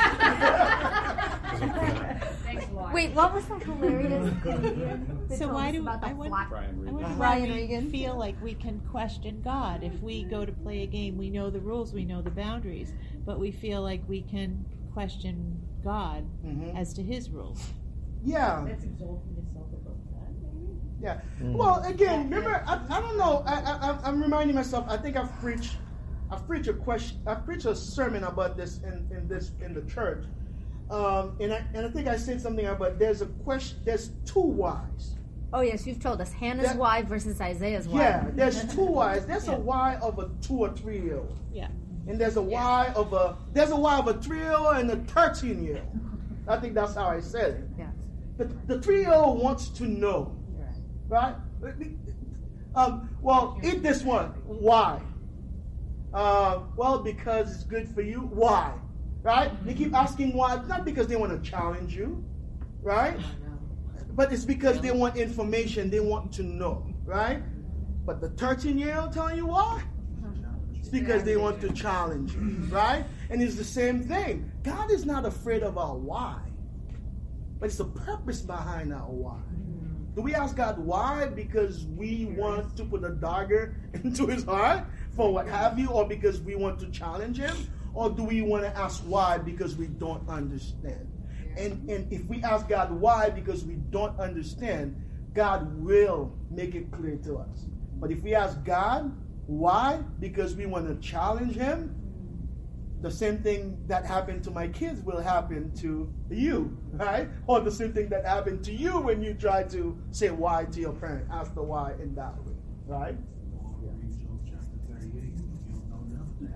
Thanks a lot. Wait, what was that hilarious comedian that So told why us do- about the I wonder- flat- Brian I Regan. wonder why Ryan we Regan. feel like we can question God. If we go to play a game, we know the rules, we know the boundaries, but we feel like we can question God Mhm. as to His rules. Yeah. That's exalting yourself above that, maybe? Yeah. Mm. Well, again, remember, I, I don't know. I, I, I'm reminding myself. I think I've preached, I've preached a question. I've preached a sermon about this in, in this in the church, um, and I and I think I said something about there's a question. There's two whys. Oh, yes, you've told us. Hannah's That- why versus Isaiah's why. Yeah. There's two whys. There's Yeah. a why of a two or three year old, Yeah. and there's a why of a there's a why of a three year old and a thirteen year old. I think that's how I said it. Yeah. The the three year old wants to know. Right? Um, well, eat this one. Why? Uh, well, because it's good for you. Why? Right? They keep asking why, not because they want to challenge you, right? But it's because they want information. They want to know, right? But the thirteen-year-old telling you why? It's because they want to challenge you, right? And it's the same thing. God is not afraid of our why, but it's the purpose behind our why. Do we ask God why? Because we want to put a dagger into his heart for what have you, or because we want to challenge him? Or do we want to ask why because we don't understand? And, and if we ask God why because we don't understand, God will make it clear to us. But if we ask God why because we want to challenge him, the same thing that happened to my kids will happen to you, right? Or the same thing that happened to you when you try to say why to your parent. Ask the why in that way, right? Read Job chapter thirty-eight. You don't know enough to ask why.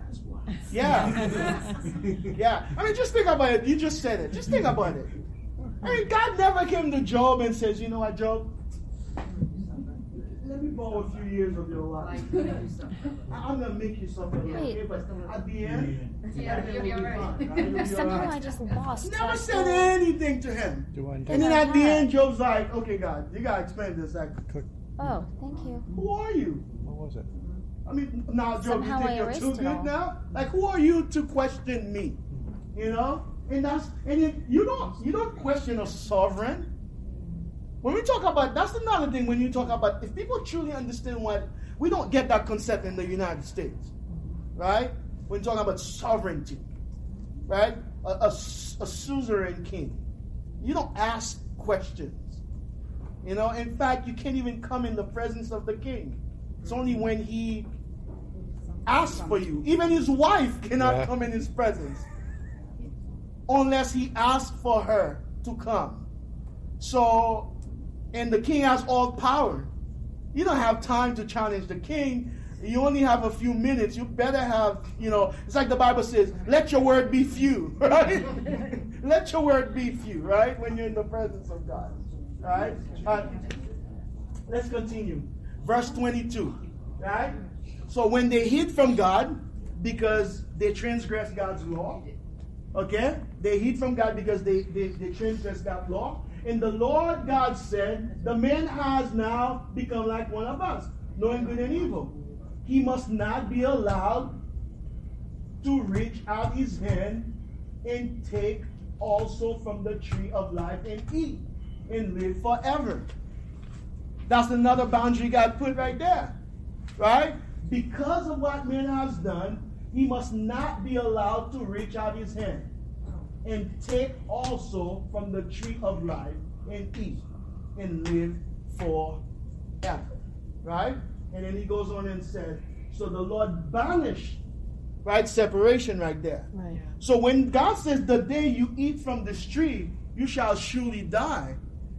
Yeah. Yeah. I mean, just think about it. You just said it. Just think about it. I mean, God never came to Job and says, you know what, Job? Let me borrow a few years of your life. I'm going to make you suffer. Okay, but at the end, Yeah, everything you'll be will be alright. fine, right? You'll be Somehow alright. I just lost. Never that said whole- anything to him. Do I And then I at the have. end, Job's like, okay, God, you got to explain this. Like, Oh, thank you. who are you? What was it? I mean, now, Job, Somehow you I think you're erased too it good all. now? Like, who are you to question me? You know? And that's, and it, you don't, you don't question a sovereign. When we talk about, that's another thing when you talk about, if people truly understand what, we don't get that concept in the United States, right? When talking about sovereignty, right? A, a, a suzerain king. You don't ask questions. You know, in fact, you can't even come in the presence of the king. It's only when he asks for you. Even his wife cannot Yeah. come in his presence unless he asks for her to come. So, and the king has all power. You don't have time to challenge the king. You only have a few minutes. You better have, you know, it's like the Bible says, let your word be few, right? Let your word be few, right? When you're in the presence of God, right? Uh, let's continue. Verse twenty-two, right? So when they hid from God because they transgressed God's law, okay? They hid from God because they, they, they transgressed God's law. And the Lord God said, the man has now become like one of us, knowing good and evil. He must not be allowed to reach out his hand and take also from the tree of life and eat and live forever. That's another boundary God put right there, right? Because of what man has done, he must not be allowed to reach out his hand and take also from the tree of life and eat and live forever. Right? And then he goes on and said, so the Lord banished, right? Separation right there. Right. So when God says, the day you eat from this tree, you shall surely die,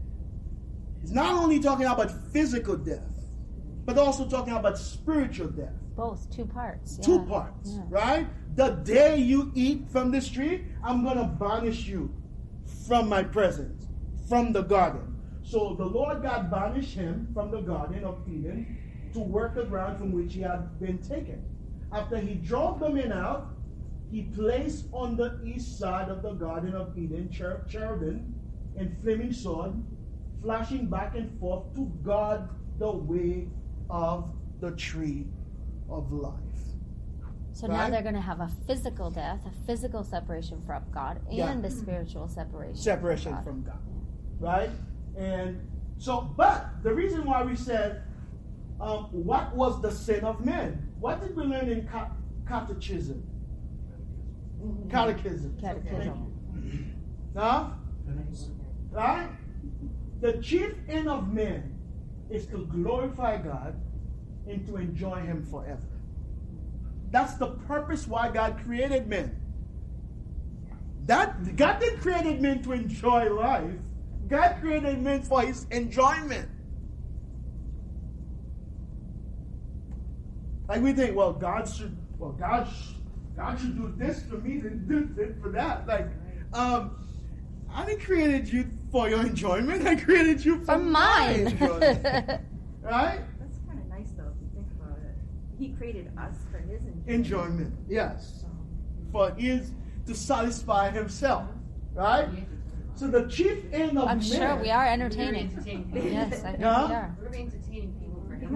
he's not only talking about physical death, but also talking about spiritual death. Both, two parts. Two yeah. parts, Yeah. right? The day you eat from this tree, I'm going to banish you from my presence, from the garden. So the Lord God banished him from the garden of Eden to work the ground from which he had been taken. After he drove the men out, he placed on the east side of the garden of Eden cher- cherubim and flaming sword, flashing back and forth to guard the way of the tree of life. So Right? now they're going to have a physical death, a physical separation from God, and Yeah. a spiritual separation. Separation from God. from God. Right? And so, but the reason why we said, um, what was the sin of man? What did we learn in ca- catechism? Catechism. Catechism. Huh? Right? The chief end of man is to glorify God and to enjoy him forever. That's the purpose why God created man. That God didn't create man to enjoy life. God created man for his enjoyment. Like we think, well, God should, well, God, sh- God should do this for me, and do this for that. Like, um, I didn't create you for your enjoyment. I created you for, For my mine. enjoyment. Right? That's kind of nice, though, if you think about it. He created us for his enjoyment. Enjoyment, yes. For his, to satisfy himself. Right? So the chief end of I'm man. sure we are entertaining. Yes, I think Huh? we are. We're entertaining people for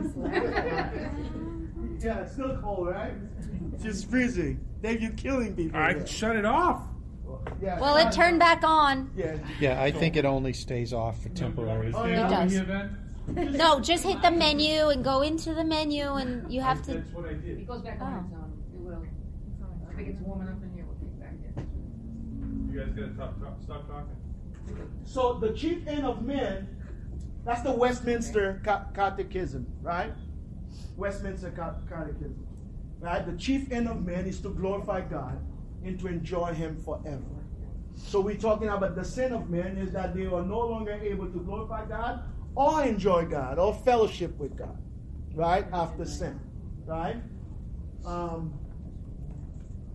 him. Yeah, it's still cold, right? It's just freezing. Then you're killing people. I there. shut it off. Yeah, Well, it turned back on. Yeah. Yeah, I think it only stays off for temporary. Oh, It yeah. does. No, just hit the menu and go into the menu, and you have to. That's what I did. It goes back Oh. on its own. It will. If it gets warm enough in here, we'll kick back in. You guys gotta stop, stop, stop talking. So the chief end of man, that's the Westminster ca- Catechism, right? Westminster ca- Catechism, right? The chief end of man is to glorify God and to enjoy him forever. So we're talking about the sin of man is that they are no longer able to glorify God or enjoy God or fellowship with God, right? After sin, right? Um,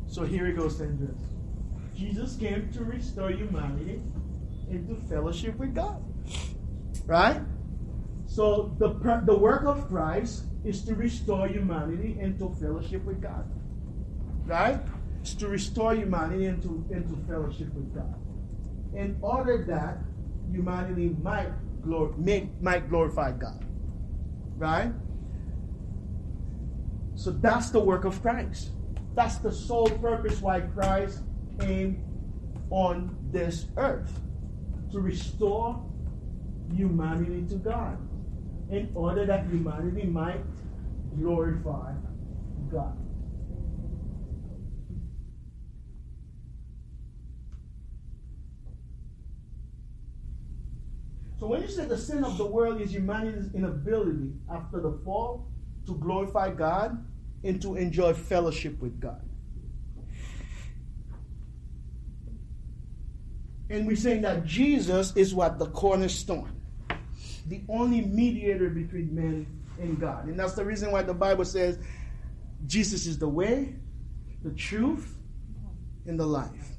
So here it goes, Sandra. Jesus came to restore humanity into fellowship with God. Right? So the, the work of Christ is to restore humanity into fellowship with God. Right? It's to restore humanity into, into fellowship with God. In order that humanity might, glor- make, might glorify God. Right? So that's the work of Christ. That's the sole purpose why Christ came on this earth. To restore humanity to God. In order that humanity might glorify God. So when you say the sin of the world is humanity's inability after the fall to glorify God and to enjoy fellowship with God. And we're saying that Jesus is what? The cornerstone. The only mediator between man and God. And that's the reason why the Bible says Jesus is the way, the truth, and the life.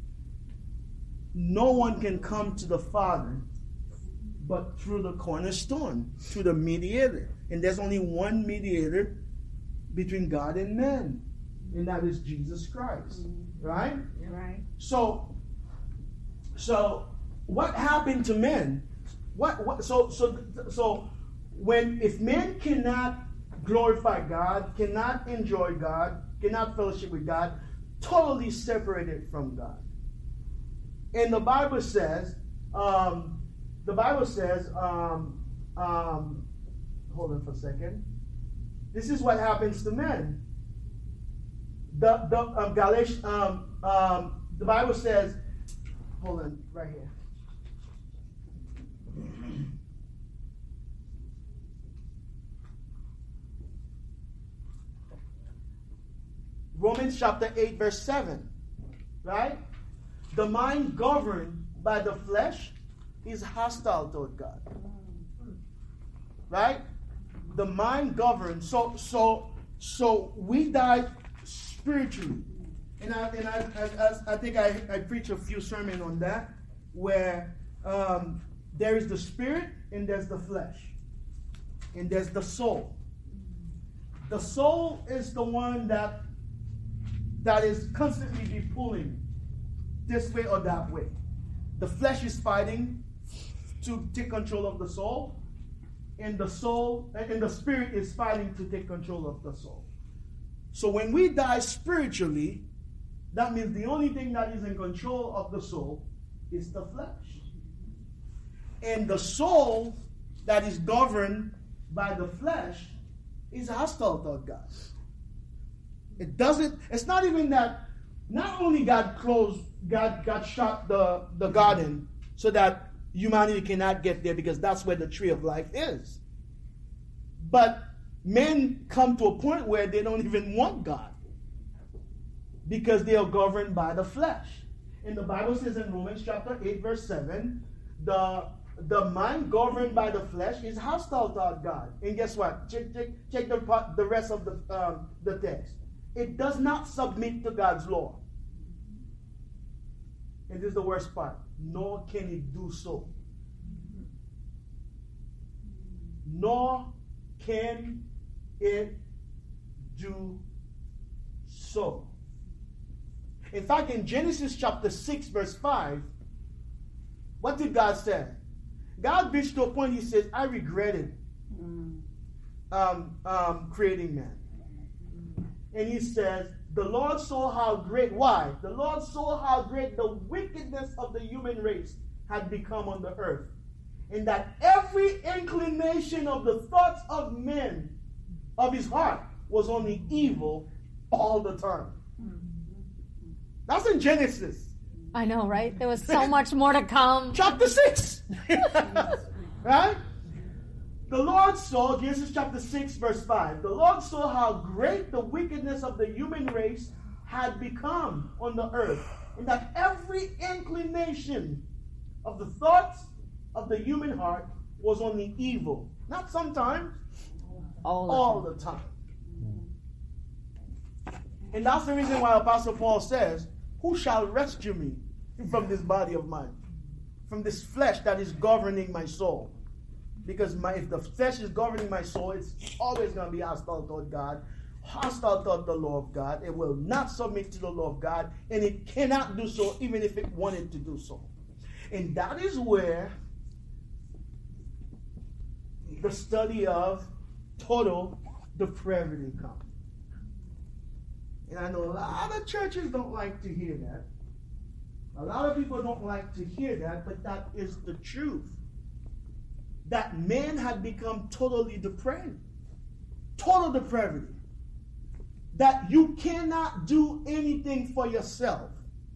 No one can come to the Father but through the cornerstone, through the mediator. And there's only one mediator between God and man, and that is Jesus Christ. Right? Right. So, so what happened to men? What, what so so so when if men cannot glorify God, cannot enjoy God, cannot fellowship with God, totally separated from God. And the Bible says, um, the Bible says, um, um, hold on for a second. This is what happens to men. The the um, Galatians, um, um, the Bible says, hold on, right here. Romans chapter eight, verse seven. Right? The mind governed by the flesh is hostile toward God. Right? The mind governed. So so so we died spiritually. And I and I I, I think I, I preached a few sermons on that, where um, there is the spirit and there's the flesh. And there's the soul. The soul is the one that that is constantly be pulling this way or that way. The flesh is fighting to take control of the soul, and the soul and the spirit is fighting to take control of the soul. So when we die spiritually, that means the only thing that is in control of the soul is the flesh. And the soul that is governed by the flesh is hostile toward God. It doesn't, it's not even that, not only God closed, God, God shut the, the garden so that humanity cannot get there because that's where the tree of life is. But men come to a point where they don't even want God because they are governed by the flesh. And the Bible says in Romans chapter eight, verse seven, the, the mind governed by the flesh is hostile toward God. And guess what? Check, check, check the, part, the rest of the, um, the text. It does not submit to God's law. And this is the worst part. Nor can it do so. Nor can it do so. In fact, in Genesis chapter six, verse five, what did God say? God reached to a point, he says, I regretted um, um, creating man. And he says, the Lord saw how great, why? The Lord saw how great the wickedness of the human race had become on the earth. And that every inclination of the thoughts of men, of his heart, was only evil all the time. That's in Genesis. I know, right? There was so much more to come. Chapter six. Right? The Lord saw, Genesis chapter six, verse five. The Lord saw how great the wickedness of the human race had become on the earth. And that every inclination of the thoughts of the human heart was only evil. Not sometimes. All the all time. the time. And that's the reason why Apostle Paul says, who shall rescue me from this body of mine? From this flesh that is governing my soul. Because my, if the flesh is governing my soul, it's always going to be hostile toward God, hostile toward the law of God. It will not submit to the law of God, and it cannot do so even if it wanted to do so. And that is where the study of total depravity comes. And I know a lot of churches don't like to hear that. A lot of people don't like to hear that, but that is the truth. That man had become totally depraved. Total depravity. That you cannot do anything for yourself.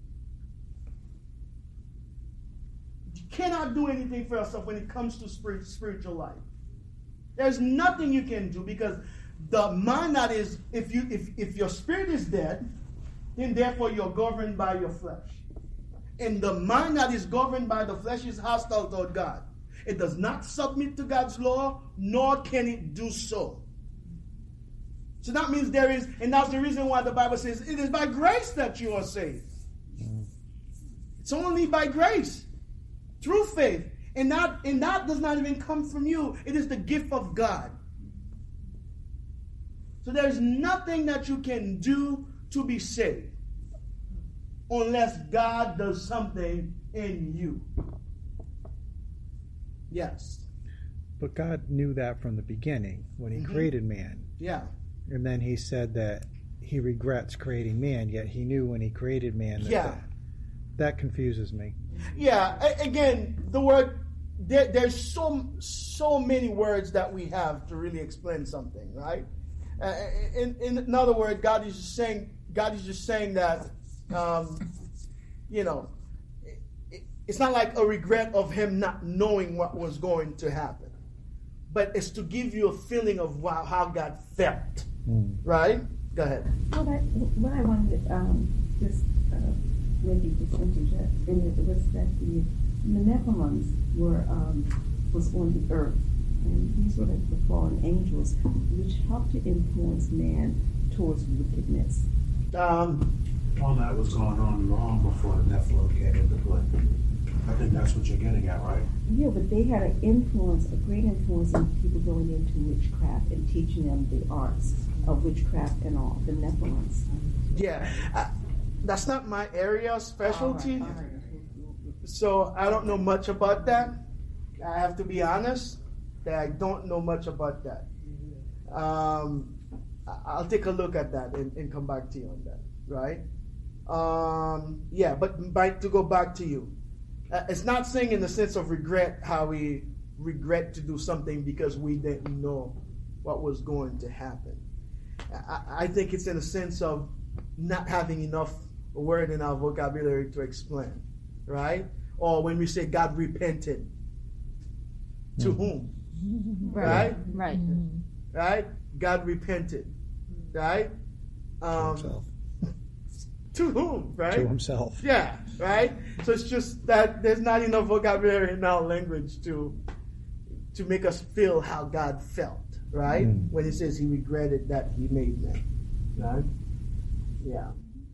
You cannot do anything for yourself when it comes to spirit, spiritual life. There's nothing you can do because the mind that is, if you if, if your spirit is dead, then therefore you're governed by your flesh. And the mind that is governed by the flesh is hostile toward God. It does not submit to God's law, nor can it do so. So that means there is, and that's the reason why the Bible says it is by grace that you are saved. It's only by grace, through faith. And that, and that does not even come from you. It is the gift of God. So there's nothing that you can do to be saved unless God does something in you. Yes. But God knew that from the beginning when he mm-hmm. created man. Yeah. And then he said that he regrets creating man, yet he knew when he created man that yeah. that, that confuses me. Yeah. Again, the word, there, there's so, so many words that we have to really explain something, right? Uh, in, in other words, God is just saying, God is just saying that, um, you know, it, it's not like a regret of him not knowing what was going to happen, but it's to give you a feeling of wow, how God felt, mm. right? Go ahead. Well, that, what I wanted to um, just uh, maybe just interject in it was that the, the Nephilims were um, was on the earth. And these were like the fallen angels, which helped to influence man towards wickedness. Um, All that was going on long before the Nephilim came into play. I think that's what you're getting at, right? Yeah, but they had an influence, a great influence on people going into witchcraft and teaching them the arts of witchcraft and all, the Nephilims. Yeah, uh, that's not my area of specialty, all right, all right. So I don't know much about that. I have to be honest. That I don't know much about that. Um, I'll take a look at that and, and come back to you on that, right? Um, yeah, but by, to go back to you, uh, it's not saying in the sense of regret how we regret to do something because we didn't know what was going to happen. I, I think it's in a sense of not having enough word in our vocabulary to explain, right? Or when we say God repented, to mm. whom? Right? Right. Right? God repented. Right? Um, to himself. To whom? Right? To himself. Yeah. Right? So it's just that there's not enough vocabulary in our language to to make us feel how God felt. Right? Mm. When he says he regretted that he made man. Right? Yeah.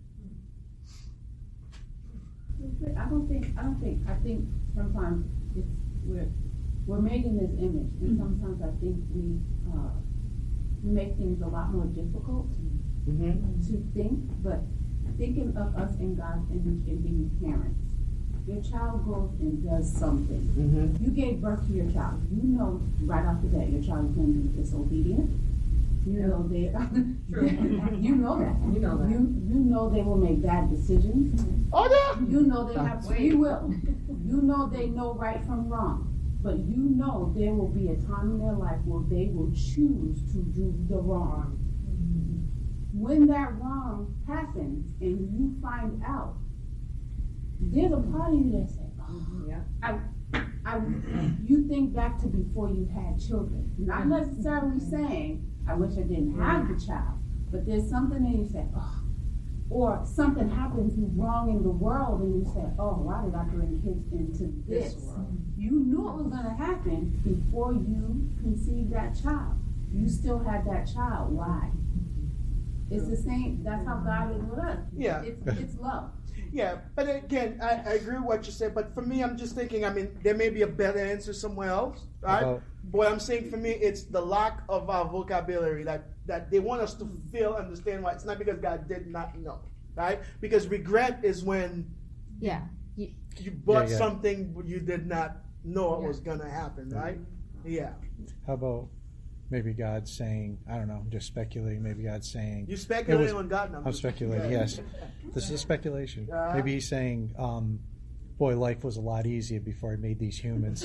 I don't think, I don't think, I think sometimes it's, we're, we're made in this image, and sometimes I think we uh, we make things a lot more difficult mm-hmm. to think, but thinking of us in God's image and being parents. Your child goes and does something. Mm-hmm. You gave birth to your child. You know right off the bat your child is going to be disobedient. You know they you know that. You know that. You, you know they will make bad decisions. Oh yeah. You know they have free will. You know they know right from wrong. But you know there will be a time in their life where they will choose to do the wrong. Mm-hmm. When that wrong happens and you find out, there's a part of you that says, oh, yeah. I, I, you think back to before you had children. Not necessarily saying, I wish I didn't have the child, but there's something that you say, oh, or something happens wrong in the world and you say, oh, why did I bring kids into this world? You knew it was going to happen before you conceived that child. You still had that child. Why? It's the same. That's how God is with us. Yeah. It's, it's love. Yeah, but again, I, I agree with what you said. But for me, I'm just thinking, I mean, there may be a better answer somewhere else, right? Uh-huh. But I'm saying for me, it's the lack of our vocabulary that, that they want us to feel, understand why. It's not because God did not know, right? Because regret is when Yeah. you, you bought Yeah, yeah. something you did not know it Yeah. was going to happen, right? Yeah. How about maybe God saying, I don't know, I'm just speculating, maybe God's saying, You speculating was- on God now. I'm speculating, Yeah. yes. This is speculation. Uh-huh. Maybe he's saying, um, boy, life was a lot easier before I made these humans.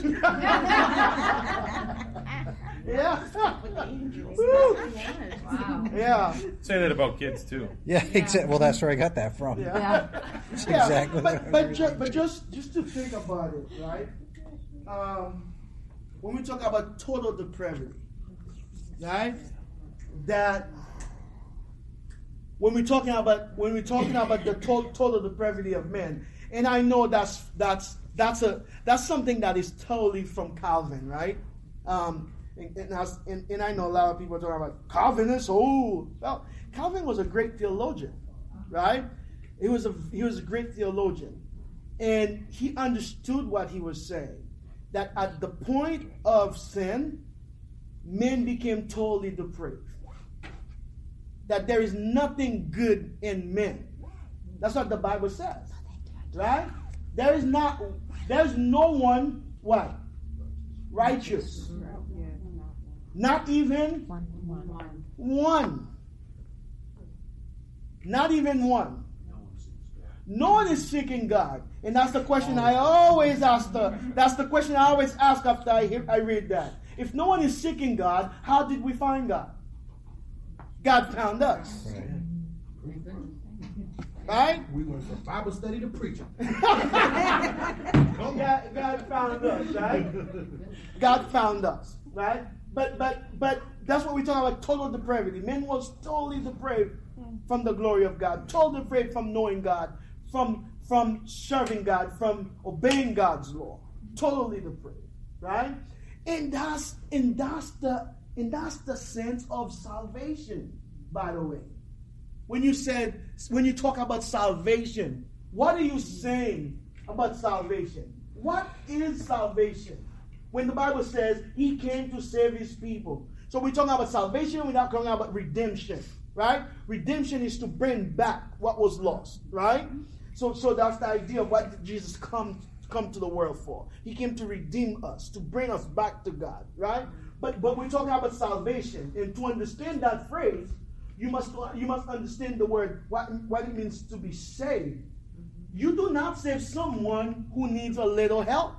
Yeah. Wow. Yeah. Say that about kids too. yeah, exactly. Well, that's where I got that from. Yeah. That's Yeah, exactly what I but was but, reading. ju- but just just to think about it, right? Um, when we talk about total depravity, right? That when we're talking about when we're talking about the to- total depravity of men, and I know that's that's that's a that's something that is totally from Calvin, right? Um, and, and, I was- and, and I know a lot of people are talking about Calvinists. Oh, well, Calvin was a great theologian, right? He was a he was a great theologian, and he understood what he was saying. That at the point of sin, men became totally depraved. That there is nothing good in men. That's what the Bible says, right? There is not. There's no one what righteous. Not even One. one. Not even one. No one is seeking God. And that's the question I always ask the, that's the question I always ask after I hear, I read that. If no one is seeking God, how did we find God? God found us. Right? We went from Bible study to preaching. God, God found us, right? God found us, right? But but but that's what we talk about, total depravity. Man was totally depraved from the glory of God, totally depraved from knowing God, from from serving God, from obeying God's law. Totally depraved, right? And that's and that's the and that's the sense of salvation, by the way. When you said when you talk about salvation, what are you saying about salvation? What is salvation? When the Bible says he came to save his people. So we're talking about salvation, we're not talking about redemption, right? Redemption is to bring back what was lost, right? So so that's the idea of what did Jesus come come to the world for. He came to redeem us, to bring us back to God, right? But but we're talking about salvation, and to understand that phrase, you must you must understand the word, what what it means to be saved. You do not save someone who needs a little help.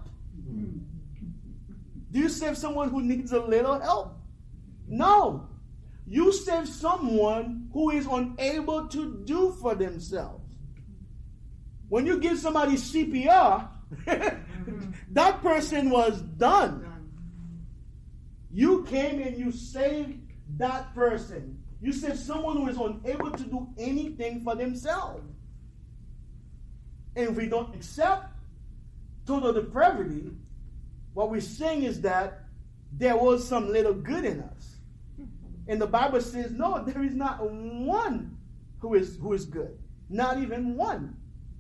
Do you save someone who needs a little help? No. You save someone who is unable to do for themselves. When you give somebody C P R, that person was done. You came and you saved that person. You saved someone who is unable to do anything for themselves. And if we don't accept total depravity, what we're saying is that there was some little good in us. And the Bible says, no, there is not one who is who is good. Not even one.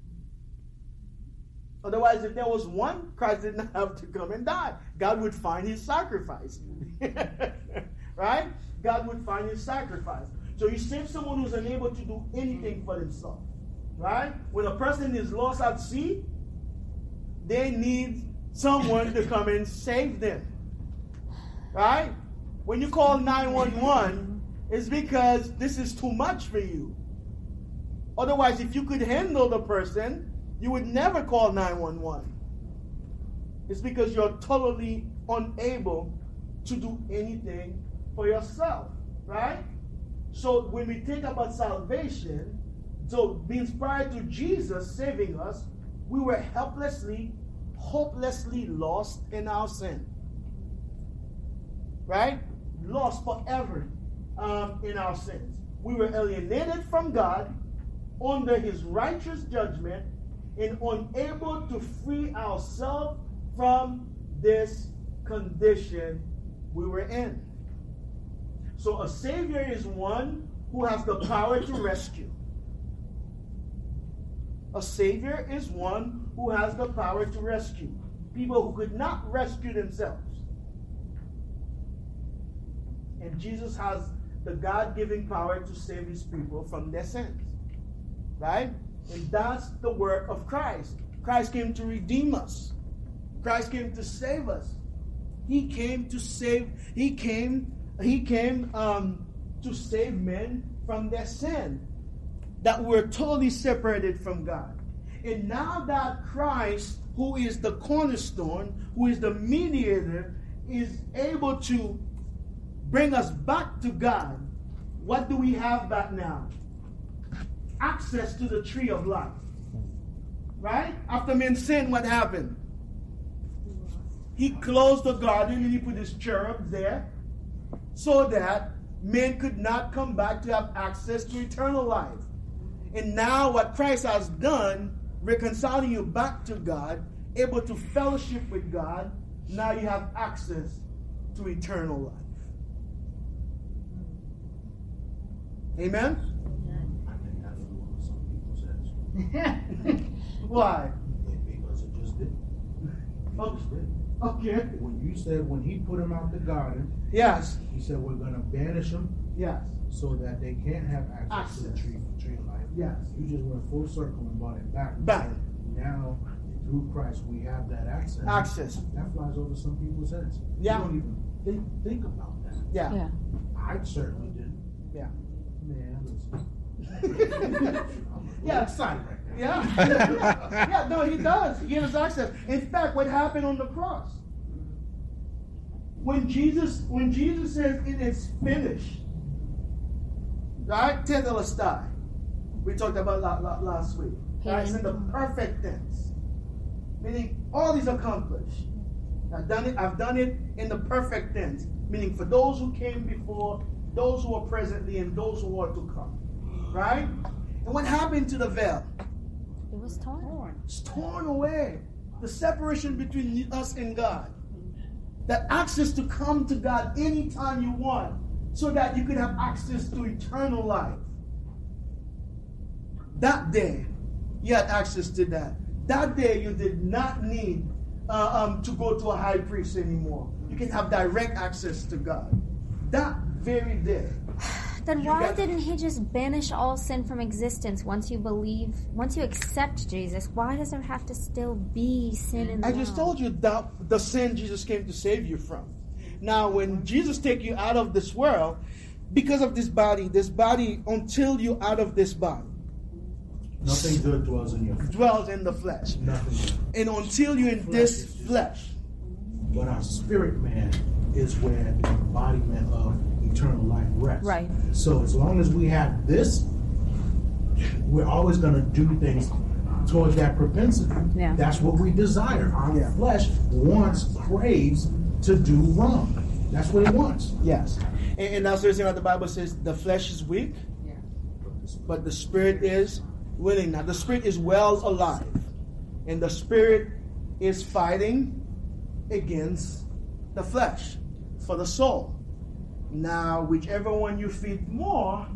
Otherwise, if there was one, Christ did not have to come and die. God would find his sacrifice. Right? God would find his sacrifice. So you save someone who's unable to do anything for themselves. Right? When a person is lost at sea, they need someone to come and save them. Right? When you call nine one one, it's because this is too much for you. Otherwise, if you could handle the person, you would never call nine one one. It's because you're totally unable to do anything for yourself. Right? So when we think about salvation, so being prior to Jesus saving us, we were helplessly, hopelessly lost in our sin. Right? Lost forever um, in our sins. We were alienated from God under his righteous judgment and unable to free ourselves from this condition we were in. So a Savior is one who has the power to rescue. A Savior is one who has the power to rescue people who could not rescue themselves. And Jesus has the God-given power to save his people from their sins. Right? And that's the work of Christ. Christ came to redeem us. Christ came to save us. He came to save, he came, he came um, to save men from their sin. That we're totally separated from God. And now that Christ, who is the cornerstone, who is the mediator, is able to bring us back to God, what do we have back now? Access to the tree of life. Right? After men sinned, what happened? He closed the garden and he put his cherubs there so that men could not come back to have access to eternal life. And now what Christ has done, reconciling you back to God, able to fellowship with God, now you have access to eternal life. Amen? I think that's what some people says. Why? Because it just did. It Okay. just did. Okay. When you said when he put him out the garden, Yes. he said we're going to banish them Yes. so that they can't have access, to the Access. tree, tree of life. Yes. You just went full circle and brought it back. and Back. said, Now, through Christ, we have that access. Access. That flies over some people's heads. Yeah. You don't even think, think about that. Yeah. Yeah. I certainly didn't. Yeah. Man, listen. I'm Yeah. excited right now. Yeah. Yeah, no, he does. He gives us access. In fact, what happened on the cross? When Jesus, when Jesus says it is finished, right? Tetelestai. We talked about la, la, last week. Right? It's in the perfect tense. Meaning all is accomplished. I've done it, I've done it in the perfect tense. Meaning for those who came before, those who are presently, and those who are to come. Right? And what happened to the veil? It was torn. It's torn away. The separation between us and God. That access to come to God anytime you want, so that you could have access to eternal life. That day, you had access to that. That day, you did not need uh, um, to go to a high priest anymore. You can have direct access to God. That very day. Then You why got- didn't he just banish all sin from existence once you believe, once you accept Jesus? Why does there have to still be sin in the I world? just told you that the sin Jesus came to save you from. Now, when Jesus take you out of this world, because of this body, this body, until you out of this body, Nothing good dwells in your flesh. dwells in the flesh. Nothing good. And until you're in this flesh, But our spirit man is where the embodiment of eternal life rests. Right. So as long as we have this, we're always going to do things towards that propensity. Yeah. That's what we desire. Our Yeah. flesh wants, craves to do wrong. That's what it wants. yes. And, and that's the reason why the Bible says the flesh is weak, but the spirit is willing. Now, the spirit is well alive, and the spirit is fighting against the flesh for the soul. Now, whichever one you feed more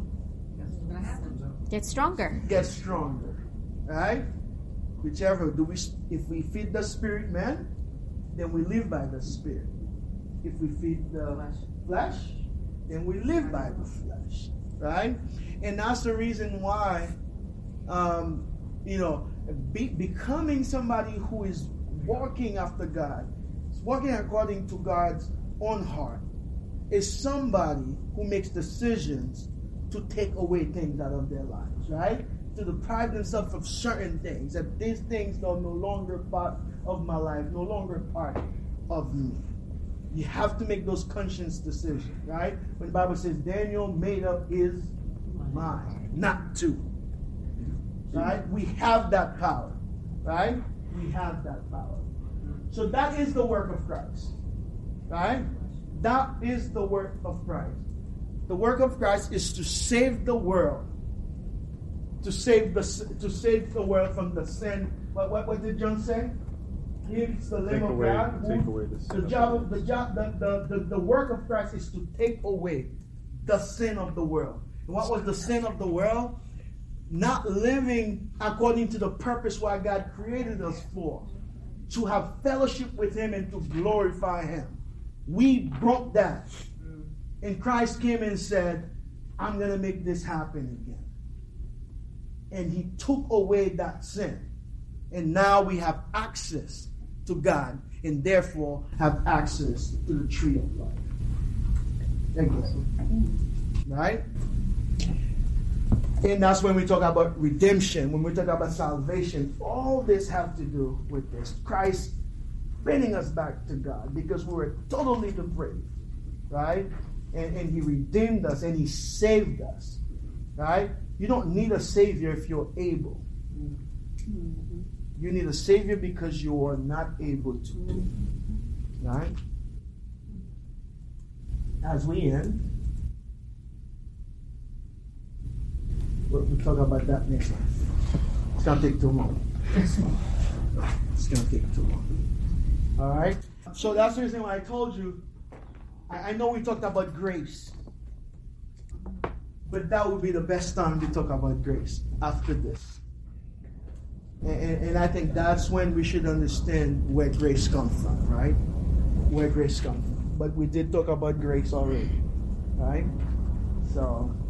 Get stronger. gets stronger, right? Whichever do we, if we feed the spirit man, then we live by the spirit. If we feed the flesh, then we live by the flesh, right? And that's the reason why, um, you know, be, becoming somebody who is walking after God, walking according to God's own heart, is somebody who makes decisions to take away things out of their lives, right? To deprive themselves of certain things, that these things are no longer part of my life, no longer part of me. You have to make those conscious decisions, right? When the Bible says Daniel made up his mind not to, right? We have that power, right? We have that power. So that is the work of Christ, right? That is the work of Christ. The work of Christ is to save the world, to save the to save the world from the sin. What what, what did John say? He's the Lamb Take of away, God. take who- away the sin. the of job the of the job the, the, the, the work of Christ is to take away the sin of the world. What was the sin of the world? Not living according to the purpose why God created us for. To have fellowship with Him and to glorify Him. We broke that. And Christ came and said, I'm going to make this happen again. And He took away that sin. And now we have access to God and therefore have access to the tree of life. Again. Right? And that's when we talk about redemption, when we talk about salvation. All this have to do with this. Christ bringing us back to God because we were totally depraved. Right? And, and He redeemed us and He saved us. Right? You don't need a Savior if you're able. You need a Savior because you are not able to do. Right? As we end, we'll, we'll talk about that next time. It's going to take too long. It's going to take too long. All right? So that's the reason why I told you, I, I know we talked about grace. But that would be the best time to talk about grace after this. And, and, and I think that's when we should understand where grace comes from, right? Where grace comes from. But we did talk about grace already, right? So